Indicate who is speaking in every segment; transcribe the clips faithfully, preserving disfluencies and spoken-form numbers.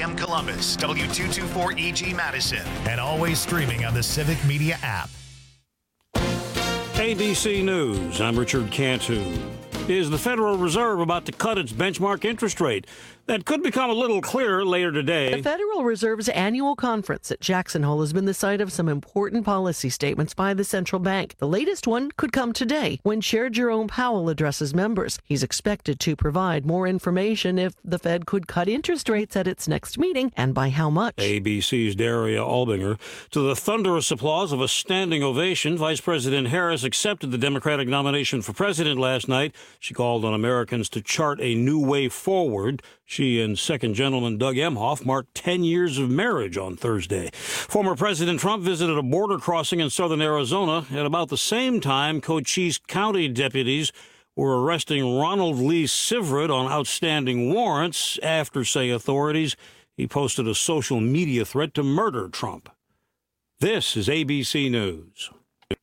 Speaker 1: M Columbus, W two twenty-four E G Madison, and always streaming on the Civic Media app.
Speaker 2: A B C News, I'm Richard Cantu. Is the Federal Reserve about to cut its benchmark interest rate? That could become a little clearer later today.
Speaker 3: The Federal Reserve's annual conference at Jackson Hole has been the site of some important policy statements by the central bank. The latest one could come today when Chair Jerome Powell addresses members. He's expected to provide more information if the Fed could cut interest rates at its next meeting and by how much.
Speaker 2: A B C's Daria Albinger. To the thunderous applause of a standing ovation, Vice President Harris accepted the Democratic nomination for president last night. She called on Americans to chart a new way forward. She and Second Gentleman Doug Emhoff marked ten years of marriage on Thursday. Former President Trump visited a border crossing in southern Arizona. At about the same time, Cochise County deputies were arresting Ronald Lee Sivert on outstanding warrants after, say authorities, he posted a social media threat to murder Trump. This is A B C News.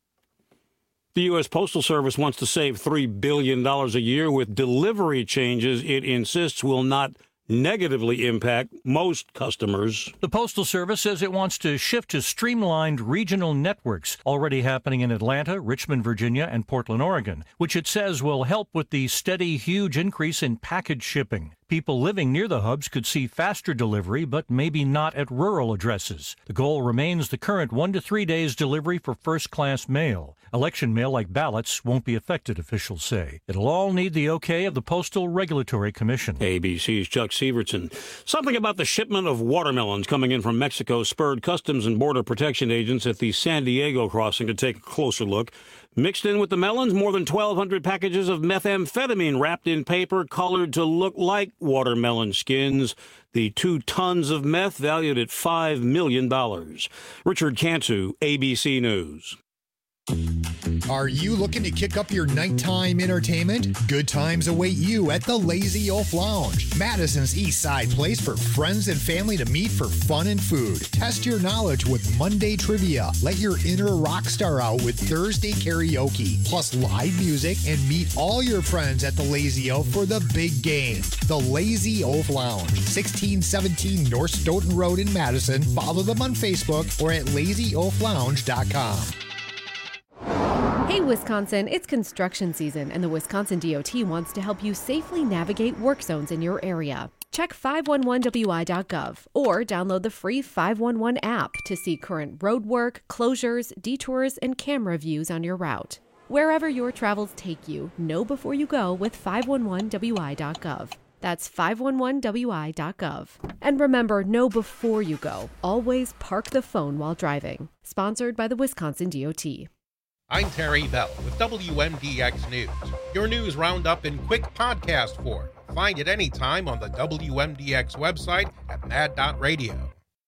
Speaker 2: The U S. Postal Service wants to save three billion dollars a year with delivery changes it insists will not negatively impact most customers.
Speaker 4: The Postal Service says it wants to shift to streamlined regional networks already happening in Atlanta, Richmond, Virginia, and Portland, Oregon, which it says will help with the steady, huge increase in package shipping. People living near the hubs could see faster delivery, but maybe not at rural addresses. The goal remains the current one to three days delivery for first-class mail. Election mail, like ballots, won't be affected, officials say. It'll all need the okay of the Postal Regulatory Commission.
Speaker 2: A B C's Chuck Severson. Something about the shipment of watermelons coming in from Mexico spurred Customs and Border Protection agents at the San Diego crossing to take a closer look. Mixed in with the melons, more than twelve hundred packages of methamphetamine wrapped in paper colored to look like watermelon skins. The two tons of meth valued at five million dollars. Richard Cantu, A B C News.
Speaker 5: Are you looking to kick up your nighttime entertainment? Good times await you at the Lazy Oaf Lounge, Madison's East Side place for friends and family to meet for fun and food. Test your knowledge with Monday trivia. Let your inner rock star out with Thursday karaoke, plus live music, and meet all your friends at the Lazy Oaf for the big game. The Lazy Oaf Lounge, sixteen seventeen North Stoughton Road in Madison. Follow them on Facebook or at lazy oaf lounge dot com.
Speaker 6: Hey Wisconsin, it's construction season and the Wisconsin D O T wants to help you safely navigate work zones in your area. Check five one one W I dot gov or download the free five one one app to see current road work, closures, detours, and camera views on your route. Wherever your travels take you, know before you go with five one one W I dot gov. That's five one one W I dot gov. And remember, know before you go. Always park the phone while driving. Sponsored by the Wisconsin D O T.
Speaker 7: I'm Terry Bell with W M D X News, your news roundup in quick podcast form. Find it anytime on the W M D X website at mad dot radio.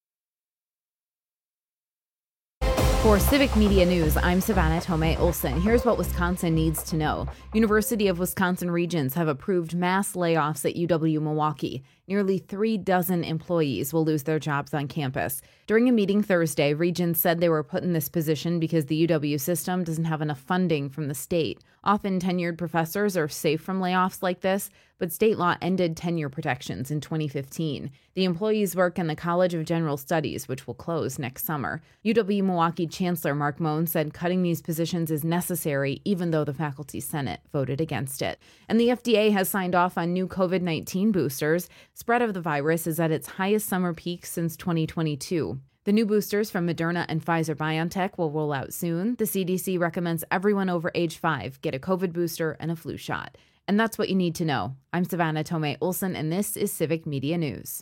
Speaker 8: For Civic Media News, I'm Savannah Tomei Olson. Here's what Wisconsin needs to know. University of Wisconsin Regents have approved mass layoffs at U W-Milwaukee. Nearly three dozen employees will lose their jobs on campus. During a meeting Thursday, Regents said they were put in this position because the U W system doesn't have enough funding from the state. Often tenured professors are safe from layoffs like this, but state law ended tenure protections in twenty fifteen. The employees work in the College of General Studies, which will close next summer. U W-Milwaukee Chancellor Mark Mohn said cutting these positions is necessary, even though the Faculty Senate voted against it. And the F D A has signed off on new COVID nineteen boosters. Spread of the virus is at its highest summer peak since twenty twenty-two. The new boosters from Moderna and Pfizer-BioNTech will roll out soon. The C D C recommends everyone over age five get a COVID booster and a flu shot. And that's what you need to know. I'm Savannah Tomei Olson, and this is Civic Media News.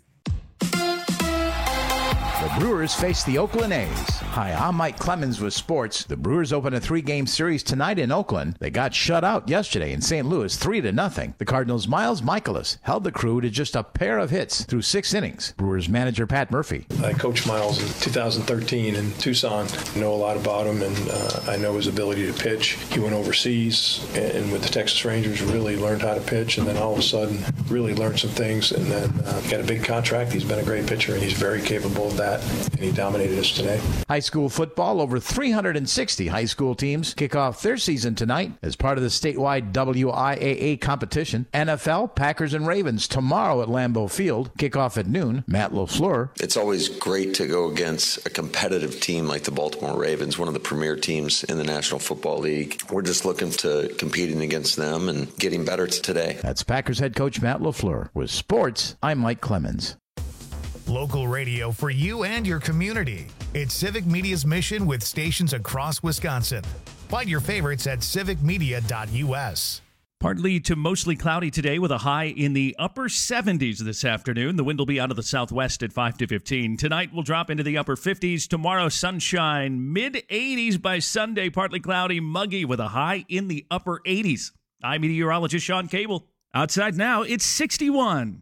Speaker 9: The Brewers face the Oakland A's. Hi, I'm Mike Clemens with sports. The Brewers open a three-game series tonight in Oakland. They got shut out yesterday in Saint Louis, three to nothing. The Cardinals' Miles Michaelis held the crew to just a pair of hits through six innings. Brewers manager Pat Murphy.
Speaker 10: I coached Miles in two thousand thirteen in Tucson. I know a lot about him, and uh, I know his ability to pitch. He went overseas and with the Texas Rangers really learned how to pitch, and then all of a sudden really learned some things, and then uh, got a big contract. He's been a great pitcher, and he's very capable of that. that, and he dominated us today.
Speaker 9: High school football, over three hundred sixty high school teams kick off their season tonight as part of the statewide W I A A competition. N F L, Packers and Ravens tomorrow at Lambeau Field. Kickoff at noon. Matt LaFleur.
Speaker 11: It's always great to go against a competitive team like the Baltimore Ravens, one of the premier teams in the National Football League. We're just looking to competing against them and getting better today.
Speaker 9: That's Packers head coach Matt LaFleur. With sports, I'm Mike Clemens.
Speaker 1: Local radio for you and your community. It's Civic Media's mission with stations across Wisconsin. Find your favorites at civic media dot U S.
Speaker 12: Partly to mostly cloudy today with a high in the upper seventies this afternoon. The wind will be out of the southwest at five to fifteen. Tonight will drop into the upper fifties. Tomorrow, sunshine, mid eighties by Sunday. Partly cloudy, muggy with a high in the upper eighties. I'm meteorologist Sean Cable. Outside now, it's sixty-one.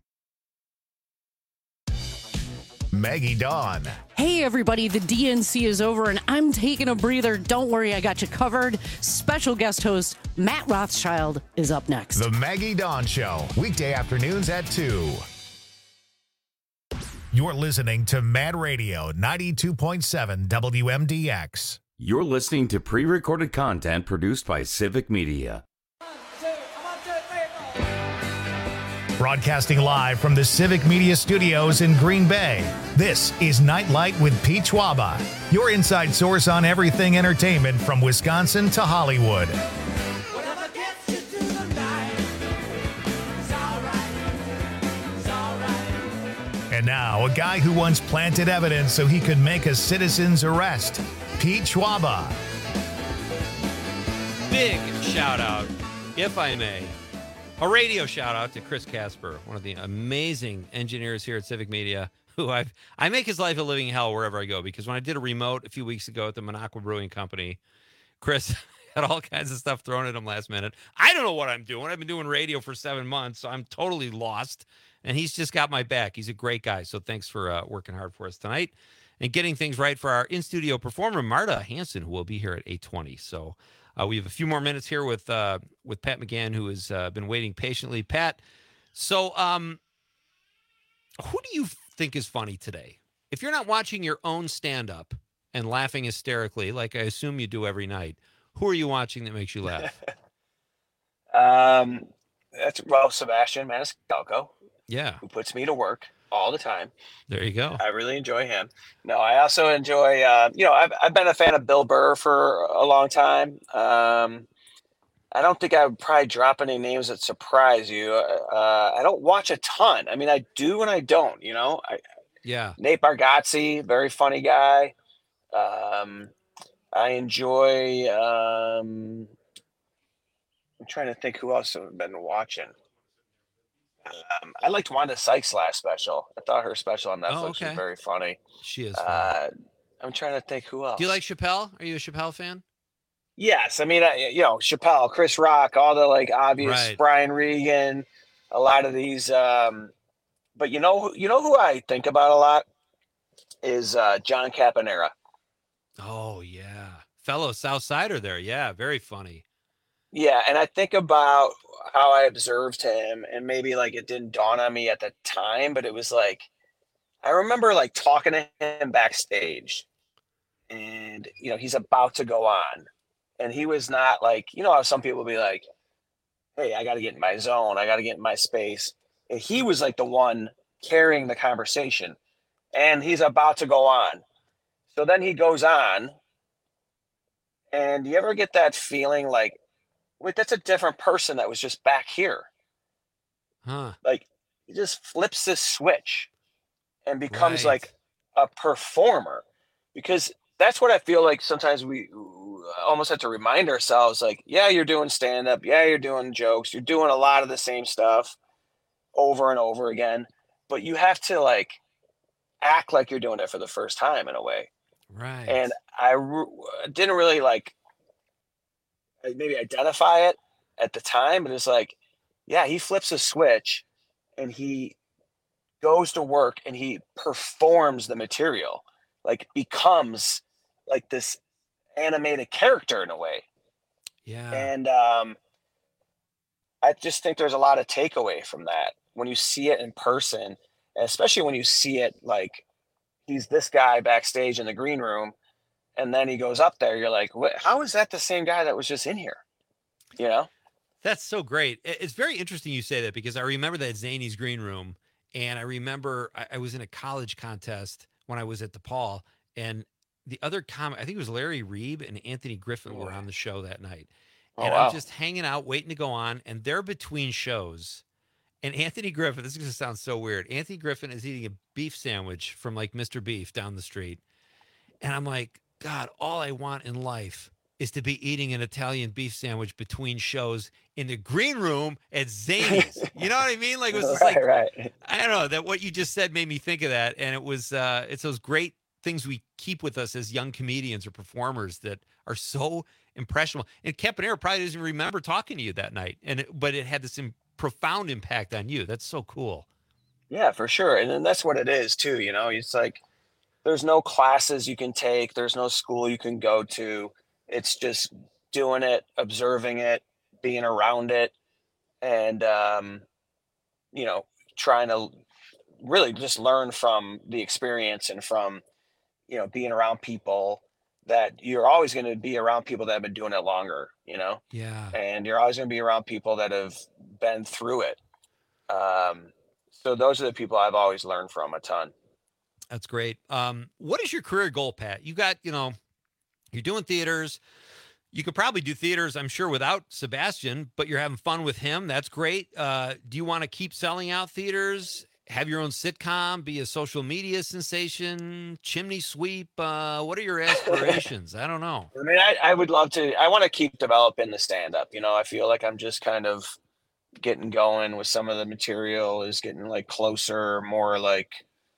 Speaker 1: Maggie Dawn.
Speaker 13: Hey everybody, the D N C is over and I'm taking a breather. Don't worry, I got you covered. Special guest host Matt Rothschild is up next.
Speaker 1: The Maggie Dawn Show, weekday afternoons at two. You're listening to Mad Radio ninety-two point seven W M D X.
Speaker 14: You're listening to pre-recorded content produced by Civic Media.
Speaker 1: Broadcasting live from the Civic Media Studios in Green Bay, this is Nightlight with Pete Schwaba, your inside source on everything entertainment from Wisconsin to Hollywood. And now, a guy who once planted evidence so he could make a citizen's arrest, Pete Schwaba.
Speaker 15: Big shout out, if I may. A radio shout out to Chris Casper, one of the amazing engineers here at Civic Media, who I've I make his life a living hell wherever I go, because when I did a remote a few weeks ago at the Minocqua Brewing Company, Chris had all kinds of stuff thrown at him last minute. I don't know what I'm doing. I've been doing radio for seven months, so I'm totally lost, and he's just got my back. He's a great guy, so thanks for uh, working hard for us tonight and getting things right for our in-studio performer, Marta Hanson, who will be here at eight twenty. So Uh, we have a few more minutes here with uh, with Pat McGann, who has uh, been waiting patiently. Pat, so um, who do you think is funny today? If you're not watching your own stand-up and laughing hysterically, like I assume you do every night, who are you watching that makes you laugh?
Speaker 16: um, that's well, Sebastian Maniscalco.
Speaker 15: Yeah,
Speaker 16: who puts me to work all the time.
Speaker 15: There you go.
Speaker 16: I really enjoy him. No, I also enjoy, uh, you know, I've, I've been a fan of Bill Burr for a long time. Um, I don't think I would probably drop any names that surprise you. Uh, I don't watch a ton. I mean, I do and I don't, you know. I,
Speaker 15: yeah.
Speaker 16: Nate Bargatze, very funny guy. Um, I enjoy, um, I'm trying to think who else I've been watching. Um, I liked Wanda Sykes' last special. I thought her special on Netflix
Speaker 15: oh, okay.
Speaker 16: was very funny.
Speaker 15: She is.
Speaker 16: Uh, I'm trying to think who else.
Speaker 15: Do you like Chappelle? Are you a Chappelle fan?
Speaker 16: Yes, I mean, I, you know, Chappelle, Chris Rock, all the like obvious,
Speaker 15: right.
Speaker 16: Brian Regan, a lot of these. Um, but you know, you know who I think about a lot is uh, John Caponera.
Speaker 15: Oh yeah, fellow Southsider there. Yeah, very funny.
Speaker 16: Yeah, and I think about how I observed him, and maybe like it didn't dawn on me at the time, but it was like I remember like talking to him backstage, and you know he's about to go on, and he was not like, you know how some people be like, "Hey, I got to get in my zone, I got to get in my space," and he was like the one carrying the conversation, and he's about to go on, so then he goes on, and you ever get that feeling like, wait, that's a different person that was just back here.
Speaker 15: Huh.
Speaker 16: Like, he just flips this switch and becomes
Speaker 15: right.
Speaker 16: like a performer. Because that's what I feel like sometimes we almost have to remind ourselves, like, yeah, you're doing stand-up. Yeah, you're doing jokes. You're doing a lot of the same stuff over and over again. But you have to, like, act like you're doing it for the first time in a way.
Speaker 15: Right.
Speaker 16: And I re- didn't really, like, maybe identify it at the time, but it's like, yeah, he flips a switch and he goes to work and he performs the material, like becomes like this animated character in a way.
Speaker 15: Yeah.
Speaker 16: And um, I just think there's a lot of takeaway from that when you see it in person, and especially when you see it like he's this guy backstage in the green room, and then he goes up there. You're like, what, how is that the same guy that was just in here? You know?
Speaker 15: That's so great. It's very interesting you say that, because I remember that Zany's green room, and I remember I, I was in a college contest when I was at DePaul, and the other comic, I think it was Larry Reeb and Anthony Griffin were on the show that night. And
Speaker 16: oh, wow.
Speaker 15: I'm just hanging out, waiting to go on, and they're between shows. And Anthony Griffin, this is going to sound so weird. Anthony Griffin is eating a beef sandwich from like Mister Beef down the street. And I'm like, God, all I want in life is to be eating an Italian beef sandwich between shows in the green room at Zany's. You know what I mean? Like, it was just
Speaker 16: right,
Speaker 15: like,
Speaker 16: right.
Speaker 15: I don't know, that what you just said made me think of that. And it was, uh, it's those great things we keep with us as young comedians or performers that are so impressionable. And Campanera probably doesn't remember talking to you that night, and it, but it had this im- profound impact on you. That's so cool.
Speaker 16: Yeah, for sure. And then that's what it is too. You know, it's like, there's no classes you can take. There's no school you can go to. It's just doing it, observing it, being around it, and, um, you know, trying to really just learn from the experience and from, you know, being around people that you're always going to be around people that have been doing it longer, you know?
Speaker 15: Yeah.
Speaker 16: And you're always going to be around people that have been through it. Um, so those are the people I've always learned from a ton.
Speaker 15: That's great. Um, what is your career goal, Pat? You got, you know, you're doing theaters. You could probably do theaters, I'm sure, without Sebastian, but you're having fun with him. That's great. Uh, do you want to keep selling out theaters? Have your own sitcom, be a social media sensation, chimney sweep? Uh, what are your aspirations? I don't know.
Speaker 16: I mean, I, I would love to, I want to keep developing the stand-up. You know, I feel like I'm just kind of getting going with some of the material, is getting like closer, more like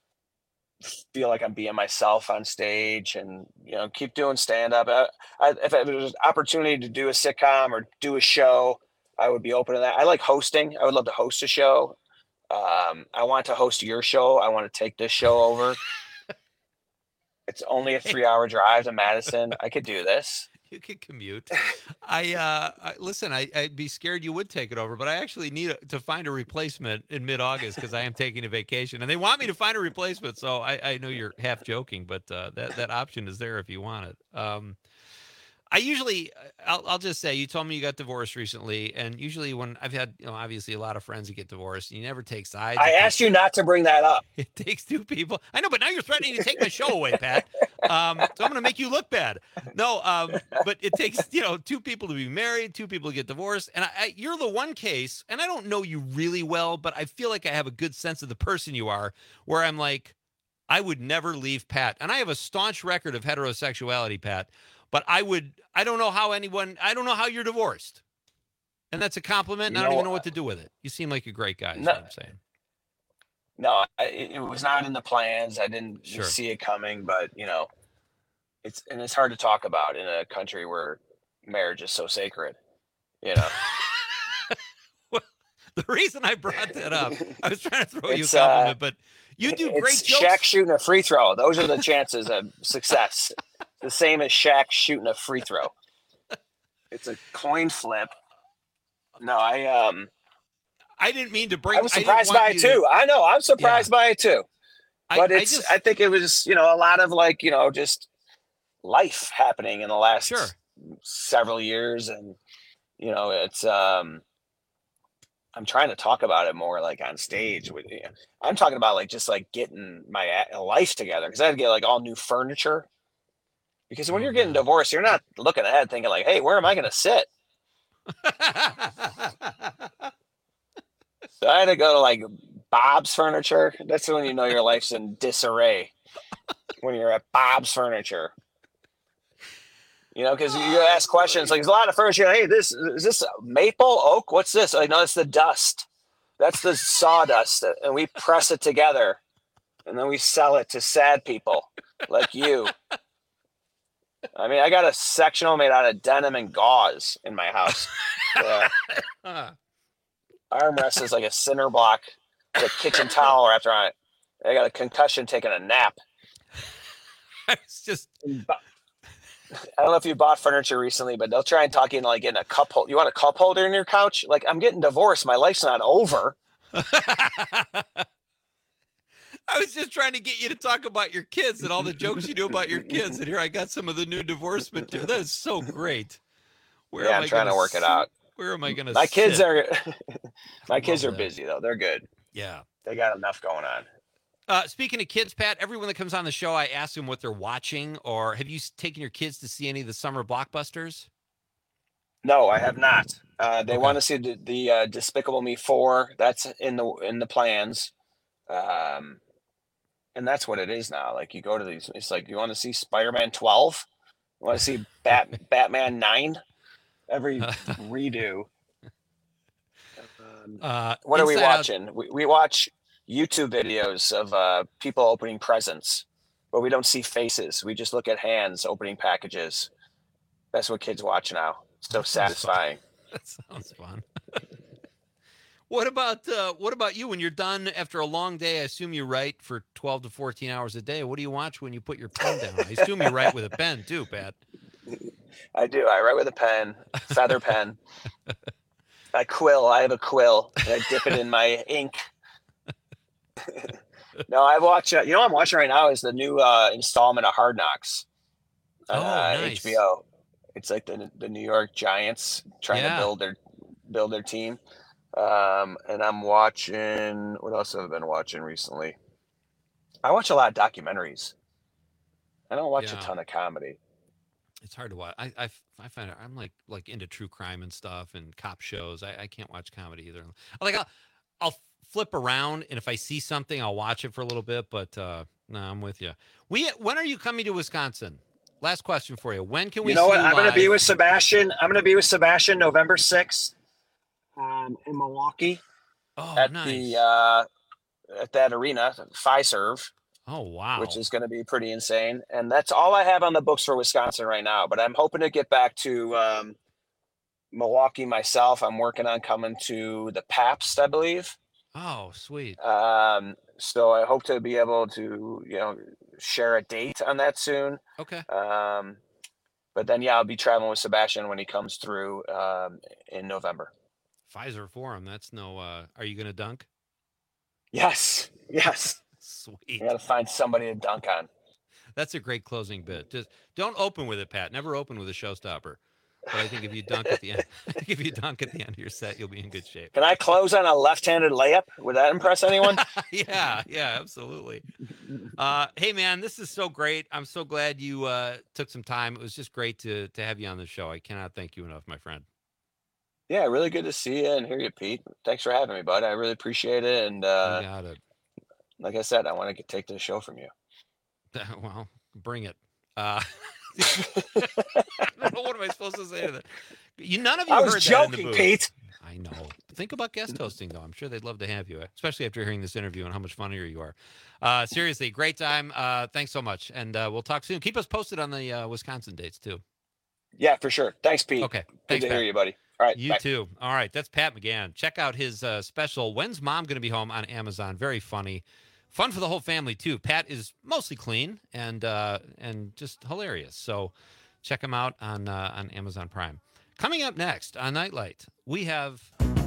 Speaker 16: feel like I'm being myself on stage, and, you know, keep doing stand-up. I, I, if there was an opportunity to do a sitcom or do a show, I would be open to that. I like hosting. I would love to host a show. Um, I want to host your show. I want to take this show over. It's only a three hour drive to Madison. I could do this.
Speaker 15: You could commute. I, uh, I listen, I, I'd be scared you would take it over, but I actually need a, to find a replacement in mid-August, because I am taking a vacation, and they want me to find a replacement. So I, I know you're half joking, but uh, that, that option is there if you want it. Um, I usually, I'll, I'll just say, you told me you got divorced recently, and usually when I've had, you know, obviously a lot of friends who get divorced, you never take sides.
Speaker 16: I asked you not to bring that up.
Speaker 15: It takes two people. I know, but now you're threatening to take my show away, Pat. Um, so I'm going to make you look bad. No, um, but it takes, you know, two people to be married, two people to get divorced. And I, I, you're the one case, and I don't know you really well, but I feel like I have a good sense of the person you are, where I'm like, I would never leave Pat. And I have a staunch record of heterosexuality, Pat. But I would, I don't know how anyone, I don't know how you're divorced. And that's a compliment, and
Speaker 16: You
Speaker 15: I don't
Speaker 16: know,
Speaker 15: even know what to do with it. You seem like a great guy, is
Speaker 16: No.
Speaker 15: what I'm saying.
Speaker 16: No, I, it it was not in the plans. I didn't
Speaker 15: Sure.
Speaker 16: see it coming, but, you know, it's, and it's hard to talk about in a country where marriage is so sacred, you know.
Speaker 15: The reason I brought that up, I was trying to throw you a
Speaker 16: It's,
Speaker 15: compliment,
Speaker 16: uh,
Speaker 15: but you do great
Speaker 16: It's
Speaker 15: jokes.
Speaker 16: Shaq shooting a free throw. Those are the chances of success. The same as Shaq shooting a free throw. It's a coin flip. No, I um
Speaker 15: I didn't mean to bring.
Speaker 16: I was
Speaker 15: I didn't
Speaker 16: surprised
Speaker 15: want
Speaker 16: by
Speaker 15: you
Speaker 16: it
Speaker 15: to-
Speaker 16: too. I know, I'm surprised by it too.
Speaker 15: I-
Speaker 16: But
Speaker 15: I
Speaker 16: it's I,
Speaker 15: just-
Speaker 16: think it was, you know, a lot of like, you know, just life happening in the last
Speaker 15: Sure.
Speaker 16: several years, and you know, it's um I'm trying to talk about it more like on stage with you. I'm talking about like just like getting my a- life together, because I had to get like all new furniture. Because when you're getting divorced, you're not looking ahead thinking like, hey, where am I going to sit? So I had to go to like Bob's Furniture. That's when you know your life's in disarray. When you're at Bob's Furniture. You know, because you ask questions like, there's a lot of furniture. Hey, this is this maple, oak? What's this? Like, no, it's the dust. That's the sawdust, and we press it together, and then we sell it to sad people like you. I mean, I got a sectional made out of denim and gauze in my house. Uh, armrest is like a cinder block with a kitchen towel wrapped around it. I got a concussion taking a nap.
Speaker 15: It's just.
Speaker 16: I don't know if you bought furniture recently, but they'll try and talk you into like getting a cup holder. You want a cup holder in your couch? Like, I'm getting divorced. My life's not over.
Speaker 15: I was just trying to get you to talk about your kids and all the jokes you do about your kids, and here I got some of the new divorce material. That is so great. Where
Speaker 16: yeah,
Speaker 15: am
Speaker 16: I'm
Speaker 15: I
Speaker 16: trying to work
Speaker 15: sit?
Speaker 16: it out.
Speaker 15: Where am I going to?
Speaker 16: My kids
Speaker 15: sit?
Speaker 16: are, my kids are
Speaker 15: that.
Speaker 16: busy though. They're good.
Speaker 15: Yeah,
Speaker 16: they got enough going on.
Speaker 15: Uh, speaking of kids, Pat, everyone that comes on the show, I ask them what they're watching. Or have you taken your kids to see any of the summer blockbusters?
Speaker 16: No, I have not. Uh, they
Speaker 15: Okay.
Speaker 16: want to see the, the uh, Despicable Me four. That's in the in the plans. Um, and that's what it is now. Like you go to these, it's like you want to see Spider-Man twelve, you want to see Bat Batman nine, every redo. Um,
Speaker 15: Uh,
Speaker 16: what are we
Speaker 15: Inside Out-
Speaker 16: watching? We we watch YouTube videos of uh, people opening presents, but we don't see faces. We just look at hands opening packages. That's what kids watch now. So satisfying.
Speaker 15: That sounds fun. What about uh, what about you when you're done after a long day? I assume you write for twelve to fourteen hours a day. What do you watch when you put your pen down? I assume you write with a pen too, Pat.
Speaker 16: I do. I write with a pen, feather pen. I quill. I have a quill. And I dip it in my ink. No, I watch. Uh, you know what I'm watching right now is the new uh, installment of Hard Knocks. on,
Speaker 15: Oh,
Speaker 16: uh,
Speaker 15: nice.
Speaker 16: H B O. It's like the the New York Giants trying
Speaker 15: Yeah.
Speaker 16: to build their build their team. Um, and I'm watching. What else have I been watching recently? I watch a lot of documentaries. I don't watch
Speaker 15: Yeah.
Speaker 16: a ton of comedy.
Speaker 15: It's hard to watch. I I, I find it, I'm like like into true crime and stuff and cop shows. I, I can't watch comedy either. Like I'll, I'll flip around and if I see something, I'll watch it for a little bit. But uh, no, I'm with you. We when are you coming to Wisconsin? Last question for you. When can we?
Speaker 16: You know
Speaker 15: see
Speaker 16: what? I'm going to be
Speaker 15: live?
Speaker 16: with Sebastian. I'm going to be with Sebastian November sixth um, in Milwaukee
Speaker 15: Oh,
Speaker 16: at
Speaker 15: nice.
Speaker 16: the uh, at that arena, Fiserv,
Speaker 15: Oh wow.
Speaker 16: which is going to be pretty insane. And that's all I have on the books for Wisconsin right now. But I'm hoping to get back to um, Milwaukee myself. I'm working on coming to the Pabst, I believe.
Speaker 15: Oh, sweet.
Speaker 16: Um, so I hope to be able to, you know, share a date on that soon.
Speaker 15: Okay.
Speaker 16: Um, but then, yeah, I'll be traveling with Sebastian when he comes through um, in November.
Speaker 15: Pfizer Forum. That's no. Uh, are you going to dunk?
Speaker 16: Yes, yes.
Speaker 15: Sweet.
Speaker 16: I got to find somebody to dunk on.
Speaker 15: That's a great closing bit. Just don't open with it, Pat. Never open with a showstopper. But I think if you dunk at the end, I think if you dunk at the end of your set, you'll be in good shape.
Speaker 16: Can I close on a left-handed layup? Would that impress anyone?
Speaker 15: yeah, yeah, absolutely. Uh, hey, man, this is so great. I'm so glad you uh, took some time. It was just great to to have you on the show. I cannot thank you enough, my friend.
Speaker 16: Yeah, really good to see you and hear you, Pete. Thanks for having me, bud. I really appreciate it. And uh,
Speaker 15: You got it.
Speaker 16: like I said, I want to get, take the show from you.
Speaker 15: Well, bring it. Uh, I don't know, what am I supposed to say to that? You, none of you
Speaker 16: I was
Speaker 15: heard that in the
Speaker 16: joking,
Speaker 15: booth.
Speaker 16: Pete.
Speaker 15: I know. Think about guest hosting, though. I'm sure they'd love to have you, especially after hearing this interview and how much funnier you are. Uh, seriously, great time. Uh, thanks so much. And uh, we'll talk soon. Keep us posted on the uh, Wisconsin dates, too.
Speaker 16: Yeah, for sure. Thanks, Pete.
Speaker 15: Okay.
Speaker 16: Good
Speaker 15: Thanks,
Speaker 16: to
Speaker 15: Pat.
Speaker 16: hear you, buddy. All right.
Speaker 15: You
Speaker 16: bye.
Speaker 15: too. All right. That's Pat McGann. Check out his uh, special, When's Mom Gonna Be Home, on Amazon. Very funny. Fun for the whole family, too. Pat is mostly clean and uh, and just hilarious. So check him out on uh, on Amazon Prime. Coming up next on Nightlight, we have...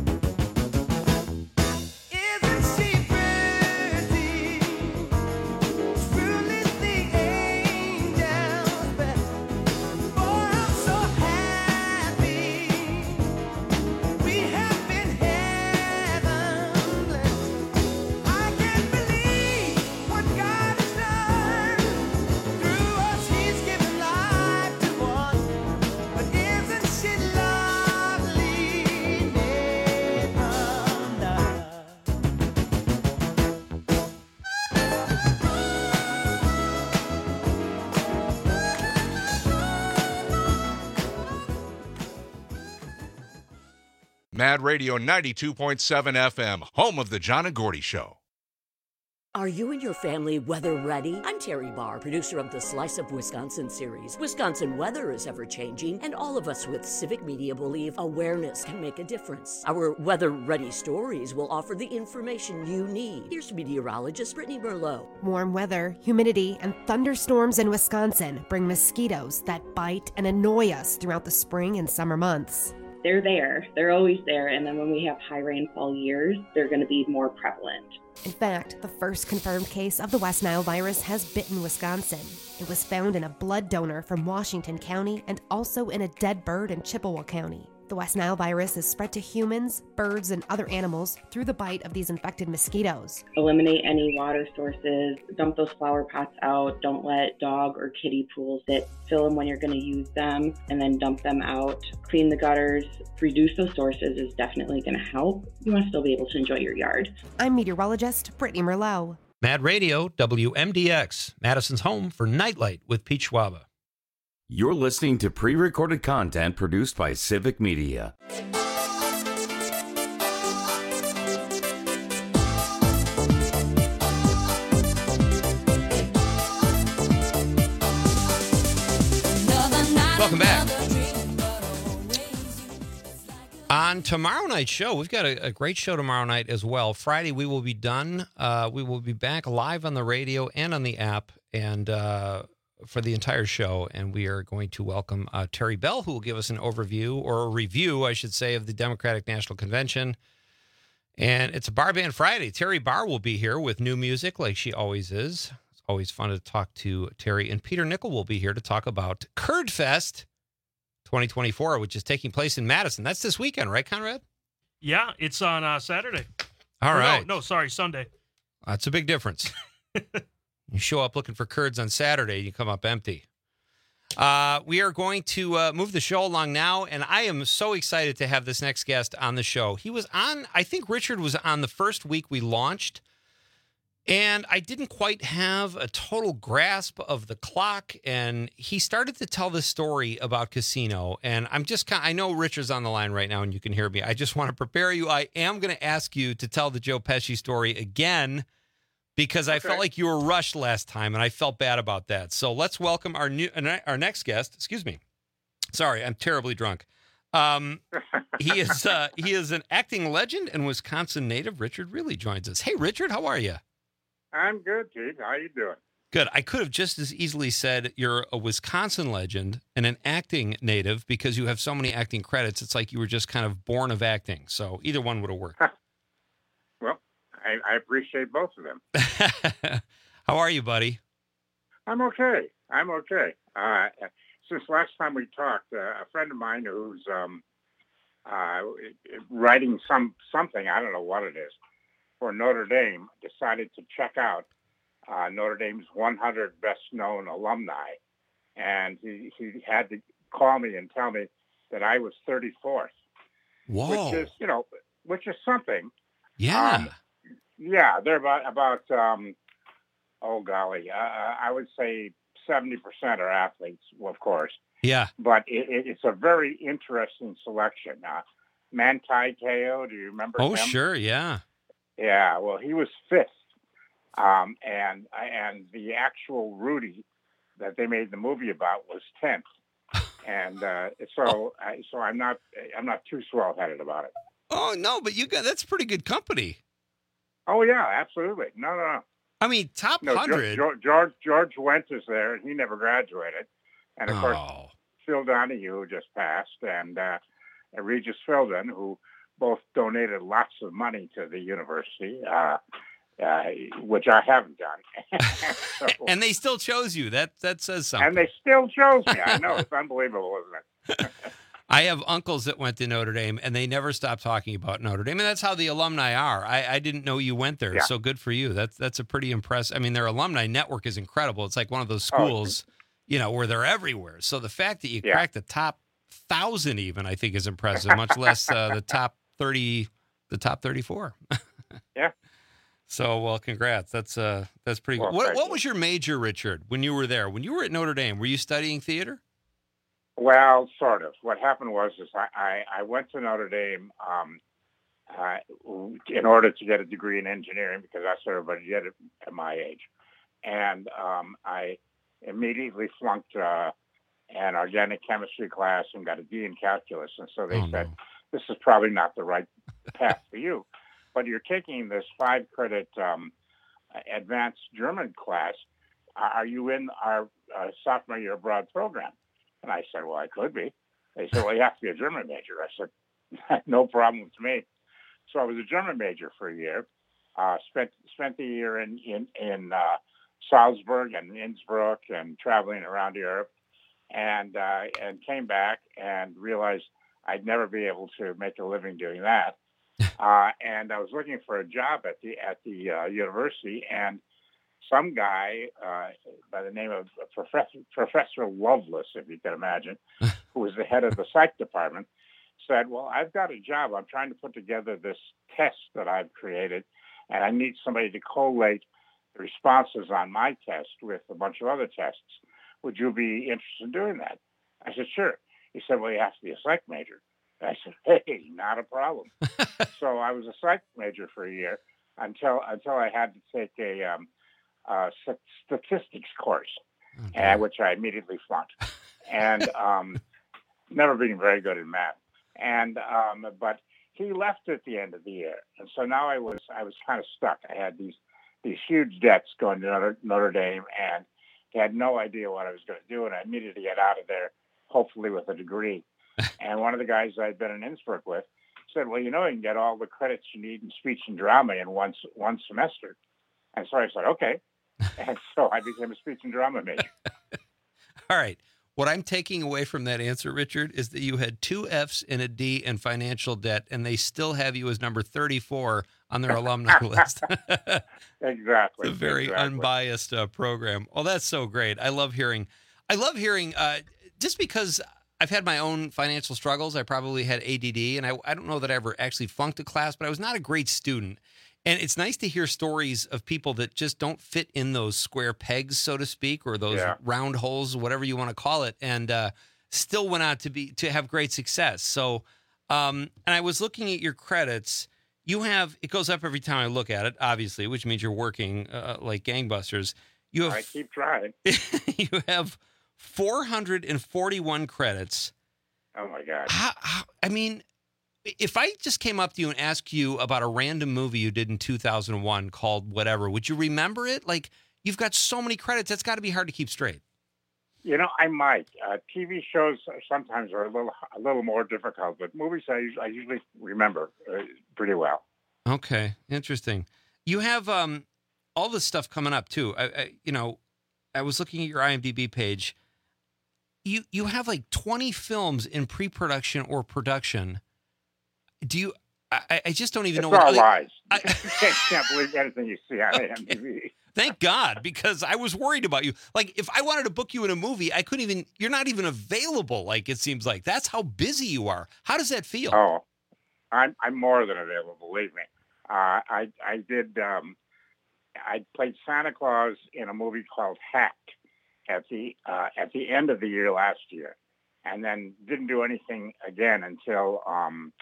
Speaker 17: Mad Radio ninety-two point seven F M, home of the John and Gordy Show.
Speaker 18: Are you and your family weather ready? I'm Terry Barr, producer of the Slice of Wisconsin series. Wisconsin weather is ever changing, and all of us with Civic Media believe awareness can make a difference. Our weather ready stories will offer the information you need. Here's meteorologist Brittany Merlot.
Speaker 19: Warm weather, humidity, and thunderstorms in Wisconsin bring mosquitoes that bite and annoy us throughout the spring and summer months.
Speaker 20: they're there. They're always there. And then when we have high rainfall years, they're going to be more prevalent.
Speaker 19: In fact, the first confirmed case of the West Nile virus has bitten Wisconsin. It was found in a blood donor from Washington County and also in a dead bird in Chippewa County. The West Nile virus is spread to humans, birds, and other animals through the bite of these infected mosquitoes.
Speaker 20: Eliminate any water sources, dump those flower pots out, don't let dog or kiddie pools sit, fill them when you're going to use them, and then dump them out. Clean the gutters, reduce those sources is definitely going to help. You want to still be able to enjoy your yard.
Speaker 19: I'm meteorologist Brittany Merlot.
Speaker 15: Mad Radio, W M D X, Madison's home for Nightlight with Pete Schwaba.
Speaker 14: You're listening to pre-recorded content produced by Civic Media.
Speaker 15: Welcome back. On tomorrow night's show, we've got a, a great show tomorrow night as well. Friday, we will be done. Uh, we will be back live on the radio and on the app, and uh, for the entire show, and we are going to welcome uh, Terry Bell, who will give us an overview, or a review, I should say, of the Democratic National Convention. And it's a Bar Band Friday. Terry Barr will be here with new music, like she always is. It's always fun to talk to Terry. And Peter Nickel will be here to talk about Curd Fest twenty twenty-four, which is taking place in Madison. That's this weekend, right, Conrad?
Speaker 21: Yeah, it's on uh, Saturday.
Speaker 15: All
Speaker 21: Or
Speaker 15: right.
Speaker 21: No, no, sorry, Sunday.
Speaker 15: That's a big difference. You show up looking for curds on Saturday, you come up empty. Uh, we are going to uh, move the show along now, and I am so excited to have this next guest on the show. He was on, I think Richard was on the first week we launched, and I didn't quite have a total grasp of the clock, and he started to tell the story about Casino, and I'm just kind of, I know Richard's on the line right now, and you can hear me. I just want to prepare you. I am going to ask you to tell the Joe Pesci story again, because I okay. felt like you were rushed last time, and I felt bad about that. So let's welcome our new our next guest. Excuse me. Sorry, I'm terribly drunk. Um, he is uh, he is an acting legend and Wisconsin native. Richard Really joins us. Hey, Richard, how are you?
Speaker 22: I'm good, Pete. How you doing?
Speaker 15: Good. I could have just as easily said you're a Wisconsin legend and an acting native because you have so many acting credits. It's like you were just kind of born of acting. So either one would have worked.
Speaker 22: I, I appreciate both of them.
Speaker 15: How are you, buddy?
Speaker 22: I'm okay. I'm okay. Uh, since last time we talked, uh, a friend of mine who's um, uh, writing some something, I don't know what it is, for Notre Dame, decided to check out uh, Notre Dame's one hundred best-known alumni, and he, he had to call me and tell me that I was thirty-fourth.
Speaker 15: Whoa.
Speaker 22: Which is, you know, which is something.
Speaker 15: Yeah.
Speaker 22: Um, Yeah, they're about, about um, oh, golly, uh, I would say seventy percent are athletes, well, of course.
Speaker 15: Yeah.
Speaker 22: But it, it, it's a very interesting selection. Uh, Manti Te'o, do you remember
Speaker 15: oh,
Speaker 22: him?
Speaker 15: Oh, sure, yeah.
Speaker 22: Yeah, well, he was fifth. Um, and and the actual Rudy that they made the movie about was tenth. And uh, so I, so I'm not I'm not too swell-headed about it.
Speaker 15: Oh, no, but you got that's pretty good company.
Speaker 22: Oh, yeah, absolutely. No, no, no.
Speaker 15: I mean, top
Speaker 22: no,
Speaker 15: one hundred.
Speaker 22: George, George, George Wentz is there, and he never graduated. And, of
Speaker 15: oh.
Speaker 22: course, Phil Donahue, who just passed, and uh, Regis Philbin, who both donated lots of money to the university, uh, uh, which I haven't done. so,
Speaker 15: and they still chose you. That that says something.
Speaker 22: And they still chose me. I know. It's unbelievable, isn't it?
Speaker 15: I have uncles that went to Notre Dame, and they never stop talking about Notre Dame. And that's how the alumni are. I, I didn't know you went there, yeah. so good for you. That's that's a pretty impressive. I mean, their alumni network is incredible. It's like one of those schools, oh, you know, where they're everywhere. So the fact that you yeah. cracked the top thousand, even, I think, is impressive. Much less uh, the top thirty, the top thirty-four.
Speaker 22: yeah.
Speaker 15: So well, congrats. That's uh, that's pretty. Well, what what was your major, Richard, when you were there? When you were at Notre Dame, were you studying theater?
Speaker 22: Well, sort of. What happened was is I, I, I went to Notre Dame um, uh, in order to get a degree in engineering because that's what everybody did at, at my age. And um, I immediately flunked uh, an organic chemistry class and got a D in calculus. And so they
Speaker 15: oh,
Speaker 22: said,
Speaker 15: no.
Speaker 22: this is probably not the right path for you. But you're taking this five-credit um, advanced German class. Are you in our uh, sophomore year abroad program? And I said, well, I could be. They said, well, you have to be a German major. I said, no problem with me. So I was a German major for a year. Uh, spent spent the year in in in uh, Salzburg and Innsbruck and traveling around Europe, and uh, and came back and realized I'd never be able to make a living doing that. Uh, and I was looking for a job at the at the uh, university, and some guy uh, by the name of Professor Professor Lovelace, if you can imagine, who was the head of the psych department, said, "Well, I've got a job. I'm trying to put together this test that I've created, and I need somebody to collate the responses on my test with a bunch of other tests. Would you be interested in doing that?" I said, "Sure." He said, "Well, you have to be a psych major." I said, "Hey, not a problem." So I was a psych major for a year until until I had to take a um, uh, statistics course, okay. uh, which I immediately flunked, and um, never being very good in math. And um, but he left at the end of the year, and so now I was I was kind of stuck. I had these these huge debts going to Notre, Notre Dame, and had no idea what I was going to do, and I needed to get out of there, hopefully with a degree. And one of the guys I'd been in Innsbruck with said, "Well, you know, you can get all the credits you need in speech and drama in one one semester." And so I said, "Okay," and so I became a speech and drama major.
Speaker 15: All right. What I'm taking away from that answer, Richard, is that you had two F's and a D in financial debt, and they still have you as number thirty-four on their alumni list.
Speaker 22: Exactly.
Speaker 15: It's a very
Speaker 22: exactly.
Speaker 15: unbiased uh, program. Well, that's so great. I love hearing. I love hearing. Uh, just because I've had my own financial struggles, I probably had A D D, and I, I don't know that I ever actually flunked a class, but I was not a great student. And it's nice to hear stories of people that just don't fit in those square pegs, so to speak, or those
Speaker 22: Yeah.
Speaker 15: round holes, whatever you want to call it, and uh, still went out to be to have great success. So, um, and I was looking at your credits. You have, it goes up every time I look at it, obviously, which means you're working uh, like gangbusters. You have,
Speaker 22: I keep trying.
Speaker 15: you have four hundred forty-one credits.
Speaker 22: Oh my God!
Speaker 15: How, how, I mean. If I just came up to you and asked you about a random movie you did in two thousand one called whatever, would you remember it? Like, you've got so many credits, that's got to be hard to keep straight.
Speaker 22: You know, I might. Uh, T V shows sometimes are a little a little more difficult, but movies I usually, I usually remember uh, pretty well.
Speaker 15: Okay, interesting. You have um, all this stuff coming up too. I, I, you know, I was looking at your IMDb page. You you have like twenty films in pre-production or production. Do you? I, I just don't even
Speaker 22: it's
Speaker 15: know.
Speaker 22: It's all
Speaker 15: what,
Speaker 22: lies.
Speaker 15: I,
Speaker 22: I can't believe anything you see on I M D B.
Speaker 15: Thank God, because I was worried about you. Like, if I wanted to book you in a movie, I couldn't even. You're not even available. Like, it seems like that's how busy you are. How does that feel?
Speaker 22: Oh, I'm I'm more than available. Believe me. Uh, I I did. Um, I played Santa Claus in a movie called Hacked at the uh, at the end of the year last year, and then didn't do anything again until. Um,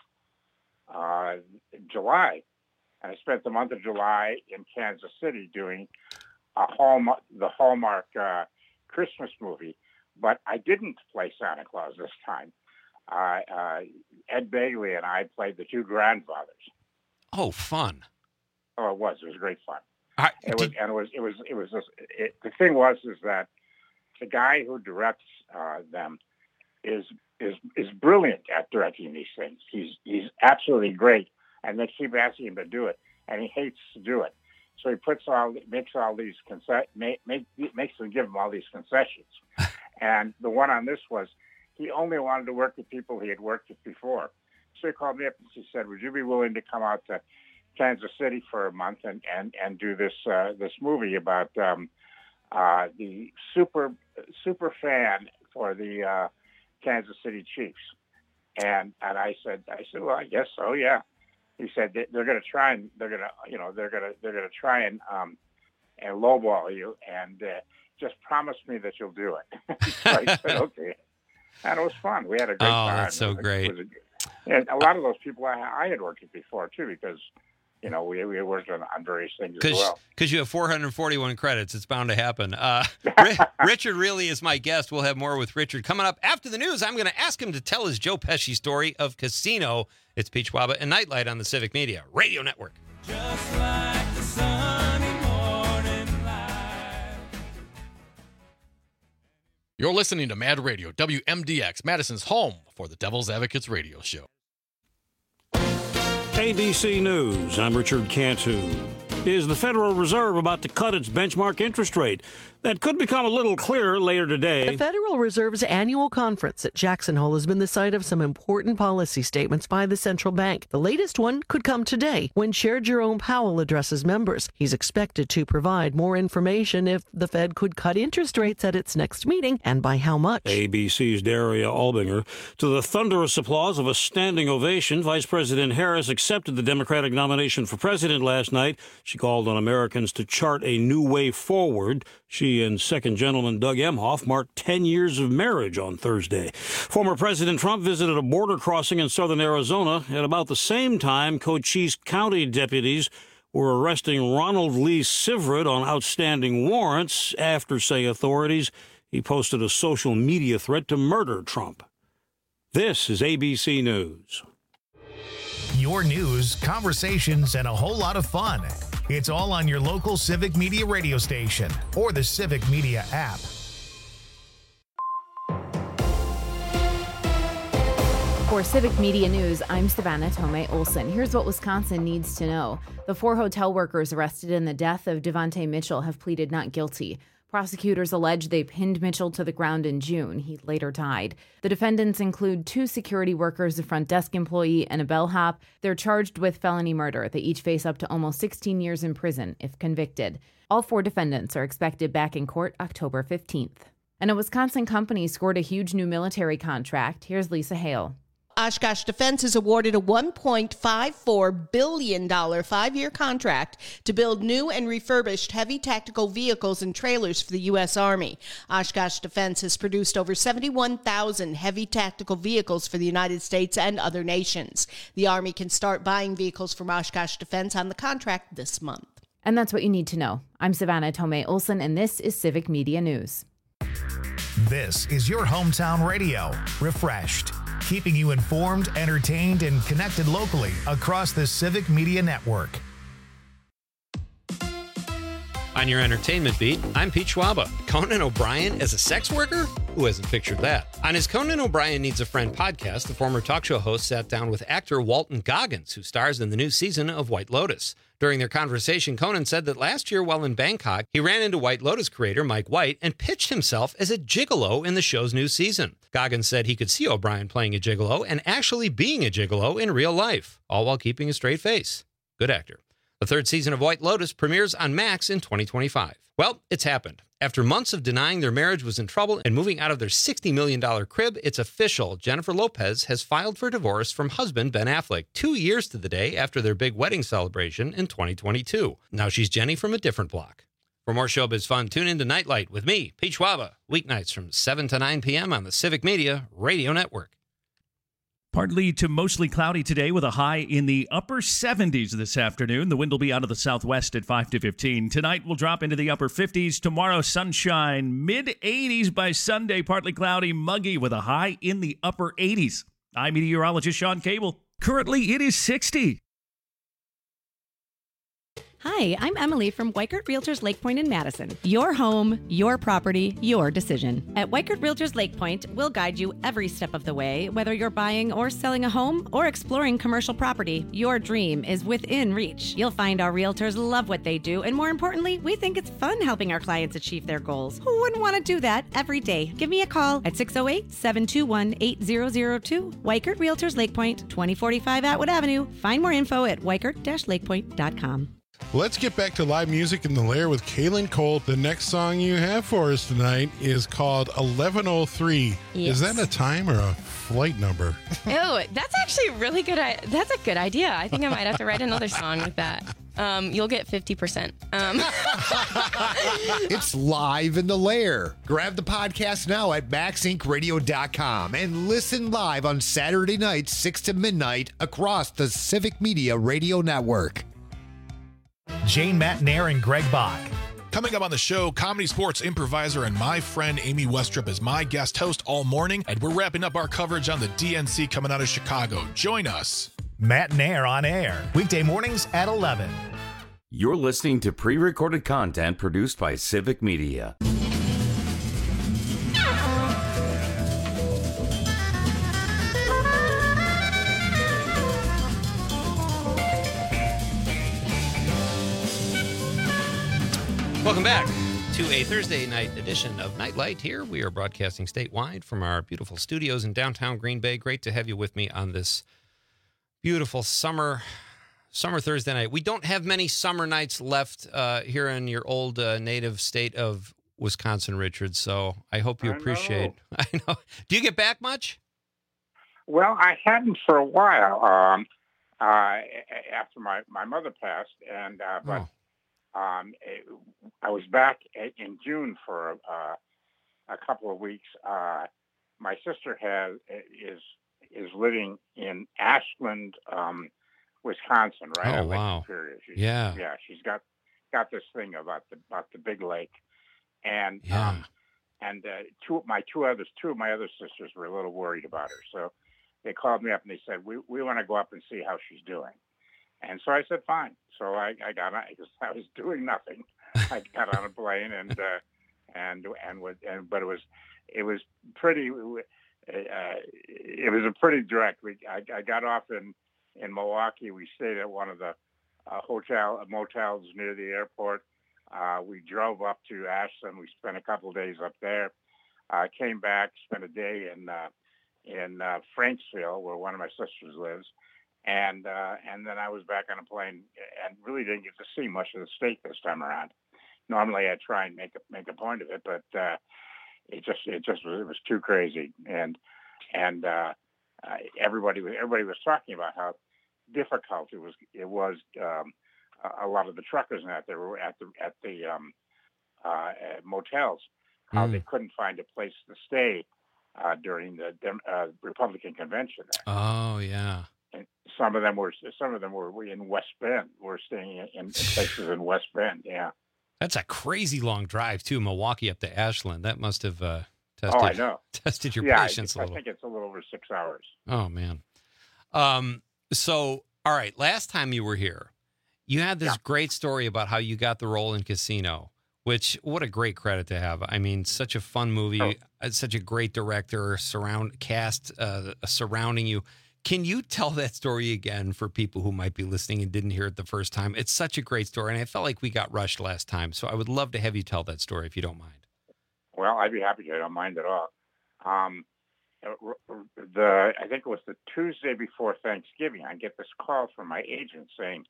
Speaker 22: Uh, July, and I spent the month of July in Kansas City doing a Hallmark, the Hallmark uh, Christmas movie, but I didn't play Santa Claus this time. Uh, uh, Ed Begley and I played the two grandfathers.
Speaker 15: Oh, fun!
Speaker 22: Oh, it was. It was great fun.
Speaker 15: I,
Speaker 22: it
Speaker 15: did,
Speaker 22: was, and it was. It was. It was. Just, it, the thing was, is that the guy who directs uh, them is. is is brilliant at directing these things. He's he's absolutely great, and they keep asking him to do it, and he hates to do it. So he puts all makes all these conce- make, make makes them give him all these concessions. And the one on this was he only wanted to work with people he had worked with before. So he called me up and he said, "Would you be willing to come out to Kansas City for a month and and and do this uh, this movie about um, uh, the super super fan for the uh, Kansas City Chiefs?" And and I said, I said, "Well, I guess so, yeah." He said they're going to try and they're going to, you know, they're going to they're going to try and um, and lowball you, and uh, just promise me that you'll do it. So I said, "Okay," and it was fun. We had a great
Speaker 15: oh,
Speaker 22: time.
Speaker 15: that's so
Speaker 22: it was,
Speaker 15: great.
Speaker 22: It was a, and a lot of those people I, I had worked with before too, because you know we we worked on, on various things as well.
Speaker 15: Because you have four hundred forty-one credits, it's bound to happen. Uh, Richard really is my guest. We'll have more with Richard coming up after the news. I'm going to ask him to tell his Joe Pesci story of Casino. It's Peach Waba and Nightlight on the Civic Media Radio Network.
Speaker 3: Just like the sun.
Speaker 2: You're listening to Mad Radio, W M D X, Madison's home for the Devil's Advocates radio show.
Speaker 4: A B C News, I'm Richard Cantu. Is the Federal Reserve about to cut its benchmark interest rate? That could become a little clearer later today.
Speaker 23: The Federal Reserve's annual conference at Jackson Hole has been the site of some important policy statements by the central bank. The latest one could come today when Chair Jerome Powell addresses members. He's expected to provide more information if the Fed could cut interest rates at its next meeting and by how much.
Speaker 4: A B C's Daria Albinger. To the thunderous applause of a standing ovation, Vice President Harris accepted the Democratic nomination for president last night. She called on Americans to chart a new way forward. She and second gentleman Doug Emhoff marked ten years of marriage on Thursday. Former President Trump visited a border crossing in southern Arizona. At about the same time, Cochise County deputies were arresting Ronald Lee Sivert on outstanding warrants after, say authorities, he posted a social media threat to murder Trump. This is A B C News.
Speaker 1: Your news, conversations, and a whole lot of fun. It's all on your local Civic Media radio station or the Civic Media app.
Speaker 8: For Civic Media News, I'm Savannah Tomei Olson. Here's what Wisconsin needs to know. The four hotel workers arrested in the death of Devontae Mitchell have pleaded not guilty. Prosecutors allege they pinned Mitchell to the ground in June. He later died. The defendants include two security workers, a front desk employee, and a bellhop. They're charged with felony murder. They each face up to almost sixteen years in prison if convicted. All four defendants are expected back in court October fifteenth. And a Wisconsin company scored a huge new military contract. Here's Lisa Hale.
Speaker 24: Oshkosh Defense has awarded a one point five four billion dollars five-year contract to build new and refurbished heavy tactical vehicles and trailers for the U S. Army. Oshkosh Defense has produced over seventy-one thousand heavy tactical vehicles for the United States and other nations. The Army can start buying vehicles from Oshkosh Defense on the contract this month.
Speaker 8: And that's what you need to know. I'm Savannah Tomei Olson, and this is Civic Media News.
Speaker 1: This is your hometown radio, refreshed, keeping you informed, entertained, and connected locally across the Civic Media Network.
Speaker 15: On your entertainment beat, I'm Pete Schwaba. Conan O'Brien as a sex worker? Who hasn't pictured that? On his Conan O'Brien Needs a Friend podcast, the former talk show host sat down with actor Walton Goggins, who stars in the new season of White Lotus. During their conversation, Conan said that last year while in Bangkok, he ran into White Lotus creator Mike White and pitched himself as a gigolo in the show's new season. Goggins said he could see O'Brien playing a gigolo and actually being a gigolo in real life, all while keeping a straight face. Good actor. The third season of White Lotus premieres on Max in twenty twenty-five. Well, it's happened. After months of denying their marriage was in trouble and moving out of their sixty million dollars crib, it's official. Jennifer Lopez has filed for divorce from husband Ben Affleck, two years to the day after their big wedding celebration in twenty twenty-two. Now she's Jenny from a different block. For more showbiz fun, tune in to Nightlight with me, Pete Schwaba, weeknights from seven to nine p.m. on the Civic Media Radio Network.
Speaker 12: Partly to mostly cloudy today with a high in the upper seventies this afternoon. The wind will be out of the southwest at five to fifteen. Tonight we'll drop into the upper fifties. Tomorrow, sunshine, mid eighties by Sunday. Partly cloudy, muggy with a high in the upper eighties. I'm meteorologist Sean Cable. Currently, it is sixty.
Speaker 25: Hi, I'm Emily from Weichert Realtors Lake Point in Madison. Your home, your property, your decision. At Weichert Realtors Lake Point, we'll guide you every step of the way. Whether you're buying or selling a home or exploring commercial property, your dream is within reach. You'll find our realtors love what they do, and more importantly, we think it's fun helping our clients achieve their goals. Who wouldn't want to do that every day? Give me a call at six oh eight, seven two one, eight zero zero two. Weichert Realtors Lake Point, twenty forty-five Atwood Avenue. Find more info at weichert dash lakepoint dot com.
Speaker 26: Let's get back to live music in the Lair with Kaylin Cole. The next song you have for us tonight is called eleven oh three.
Speaker 27: Yes.
Speaker 26: Is that a time or a flight number?
Speaker 27: Oh, that's actually really good. I- that's a good idea. I think I might have to write another song with that. Um, you'll get fifty percent. Um.
Speaker 5: It's live in the Lair. Grab the podcast now at max inc radio dot com and listen live on Saturday nights, six to midnight, across the Civic Media Radio Network.
Speaker 1: Jane Matnair and Greg Bach.
Speaker 28: Coming up on the show, comedy sports improviser and my friend Amy Westrup is my guest host all morning, and we're wrapping up our coverage on the D N C coming out of Chicago. Join us.
Speaker 1: Matnair on air, weekday mornings at eleven.
Speaker 14: You're listening to pre-recorded content produced by Civic Media.
Speaker 15: Welcome back to a Thursday night edition of Nightlight. Here we are broadcasting statewide from our beautiful studios in downtown Green Bay. Great to have you with me on this beautiful summer summer Thursday night. We don't have many summer nights left uh, here in your old uh, native state of Wisconsin, Richard. So I hope you
Speaker 22: I
Speaker 15: appreciate.
Speaker 22: know.
Speaker 15: I know. Do you get back much?
Speaker 22: Well, I hadn't for a while um, uh, after my, my mother passed, and uh, but
Speaker 15: Oh.
Speaker 22: um, it, I was back in June for uh, a couple of weeks. Uh, my sister has is is living in Ashland, um, Wisconsin, right
Speaker 15: Oh,
Speaker 22: on Lake
Speaker 15: wow.
Speaker 22: Superior. She's,
Speaker 15: Yeah.
Speaker 22: yeah, she's got got this thing about the about the big lake, and
Speaker 15: Yeah.
Speaker 22: um, and uh, two my two others two of my other sisters were a little worried about her, so they called me up and they said we we want to go up and see how she's doing, and so I said fine. So I, I got on because I was doing nothing. I got on a plane and uh, and and was and but it was it was pretty. Uh, it was a pretty direct. We I, I got off in in Milwaukee. We stayed at one of the uh, hotel motels near the airport. Uh, we drove up to Ashland. We spent a couple of days up there. Uh, came back, spent a day in uh, in uh, Franksville, where one of my sisters lives, and uh, and then I was back on a plane and really didn't get to see much of the state this time around. Normally, I try and make a make a point of it, but uh, it just it just was, it was too crazy, and and uh, uh, everybody was everybody was talking about how difficult it was. It was um, a, a lot of the truckers and that they were at the at the um, uh, motels, how
Speaker 15: Mm.
Speaker 22: they couldn't find a place to stay uh, during the Dem- uh, Republican convention there.
Speaker 15: Oh, yeah.
Speaker 22: And some of them were some of them were in West Bend. We're staying in, in places in West Bend. Yeah.
Speaker 15: That's a crazy long drive, too, Milwaukee up to Ashland. That must have uh, tested,
Speaker 22: Oh, I know.
Speaker 15: tested your
Speaker 22: yeah,
Speaker 15: patience
Speaker 22: I,
Speaker 15: a
Speaker 22: I
Speaker 15: little.
Speaker 22: think it's a little over six hours.
Speaker 15: Oh, man. Um, so, all right, last time you were here, you had this great story about how you got the role in Casino, which, what a great credit to have. I mean, such a fun movie,
Speaker 22: Oh.
Speaker 15: uh, such a great director, surround cast uh, surrounding you. Can you tell that story again for people who might be listening and didn't hear it the first time? It's such a great story, and I felt like we got rushed last time, so I would love to have you tell that story if you don't mind.
Speaker 22: Well, I'd be happy to. I don't mind at all. Um, the I think it was the Tuesday before Thanksgiving. I get this call from my agent saying,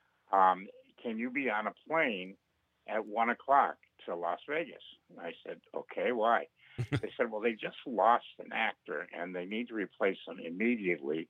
Speaker 22: um, "Can you be on a plane at one o'clock to Las Vegas?" And I said, "Okay, why?" They said, "Well, they just lost an actor and they need to replace him immediately,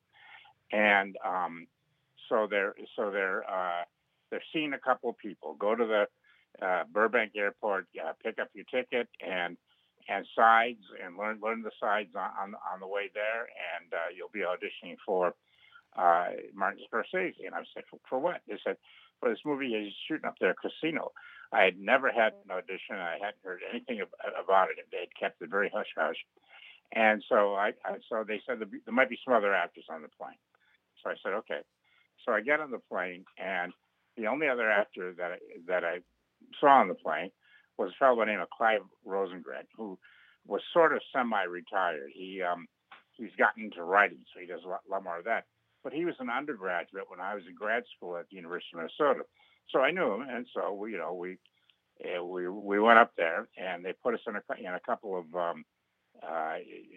Speaker 22: and um, so they're so they're uh, they're seeing a couple of people. Go to the uh, Burbank Airport, uh, pick up your ticket and and sides, and learn learn the sides on on, on the way there, and uh, you'll be auditioning for uh, Martin Scorsese." And I said, "For, for what?" They said, "For this movie he's shooting up there, Casino." I had never had an audition. I hadn't heard anything ab- about it. They had kept it very hush hush. And so I, I so they said there, there might be some other actors on the plane. So I said, okay. So I get on the plane, and the only other actor that I, that I saw on the plane was a fellow by the name of Clive Rosengren, who was sort of semi-retired. He um, he's gotten into writing, so he does a lot, lot more of that. But he was an undergraduate when I was in grad school at the University of Minnesota. So I knew him, and so we, you know, we uh, we we went up there, and they put us in a in a couple of um, uh,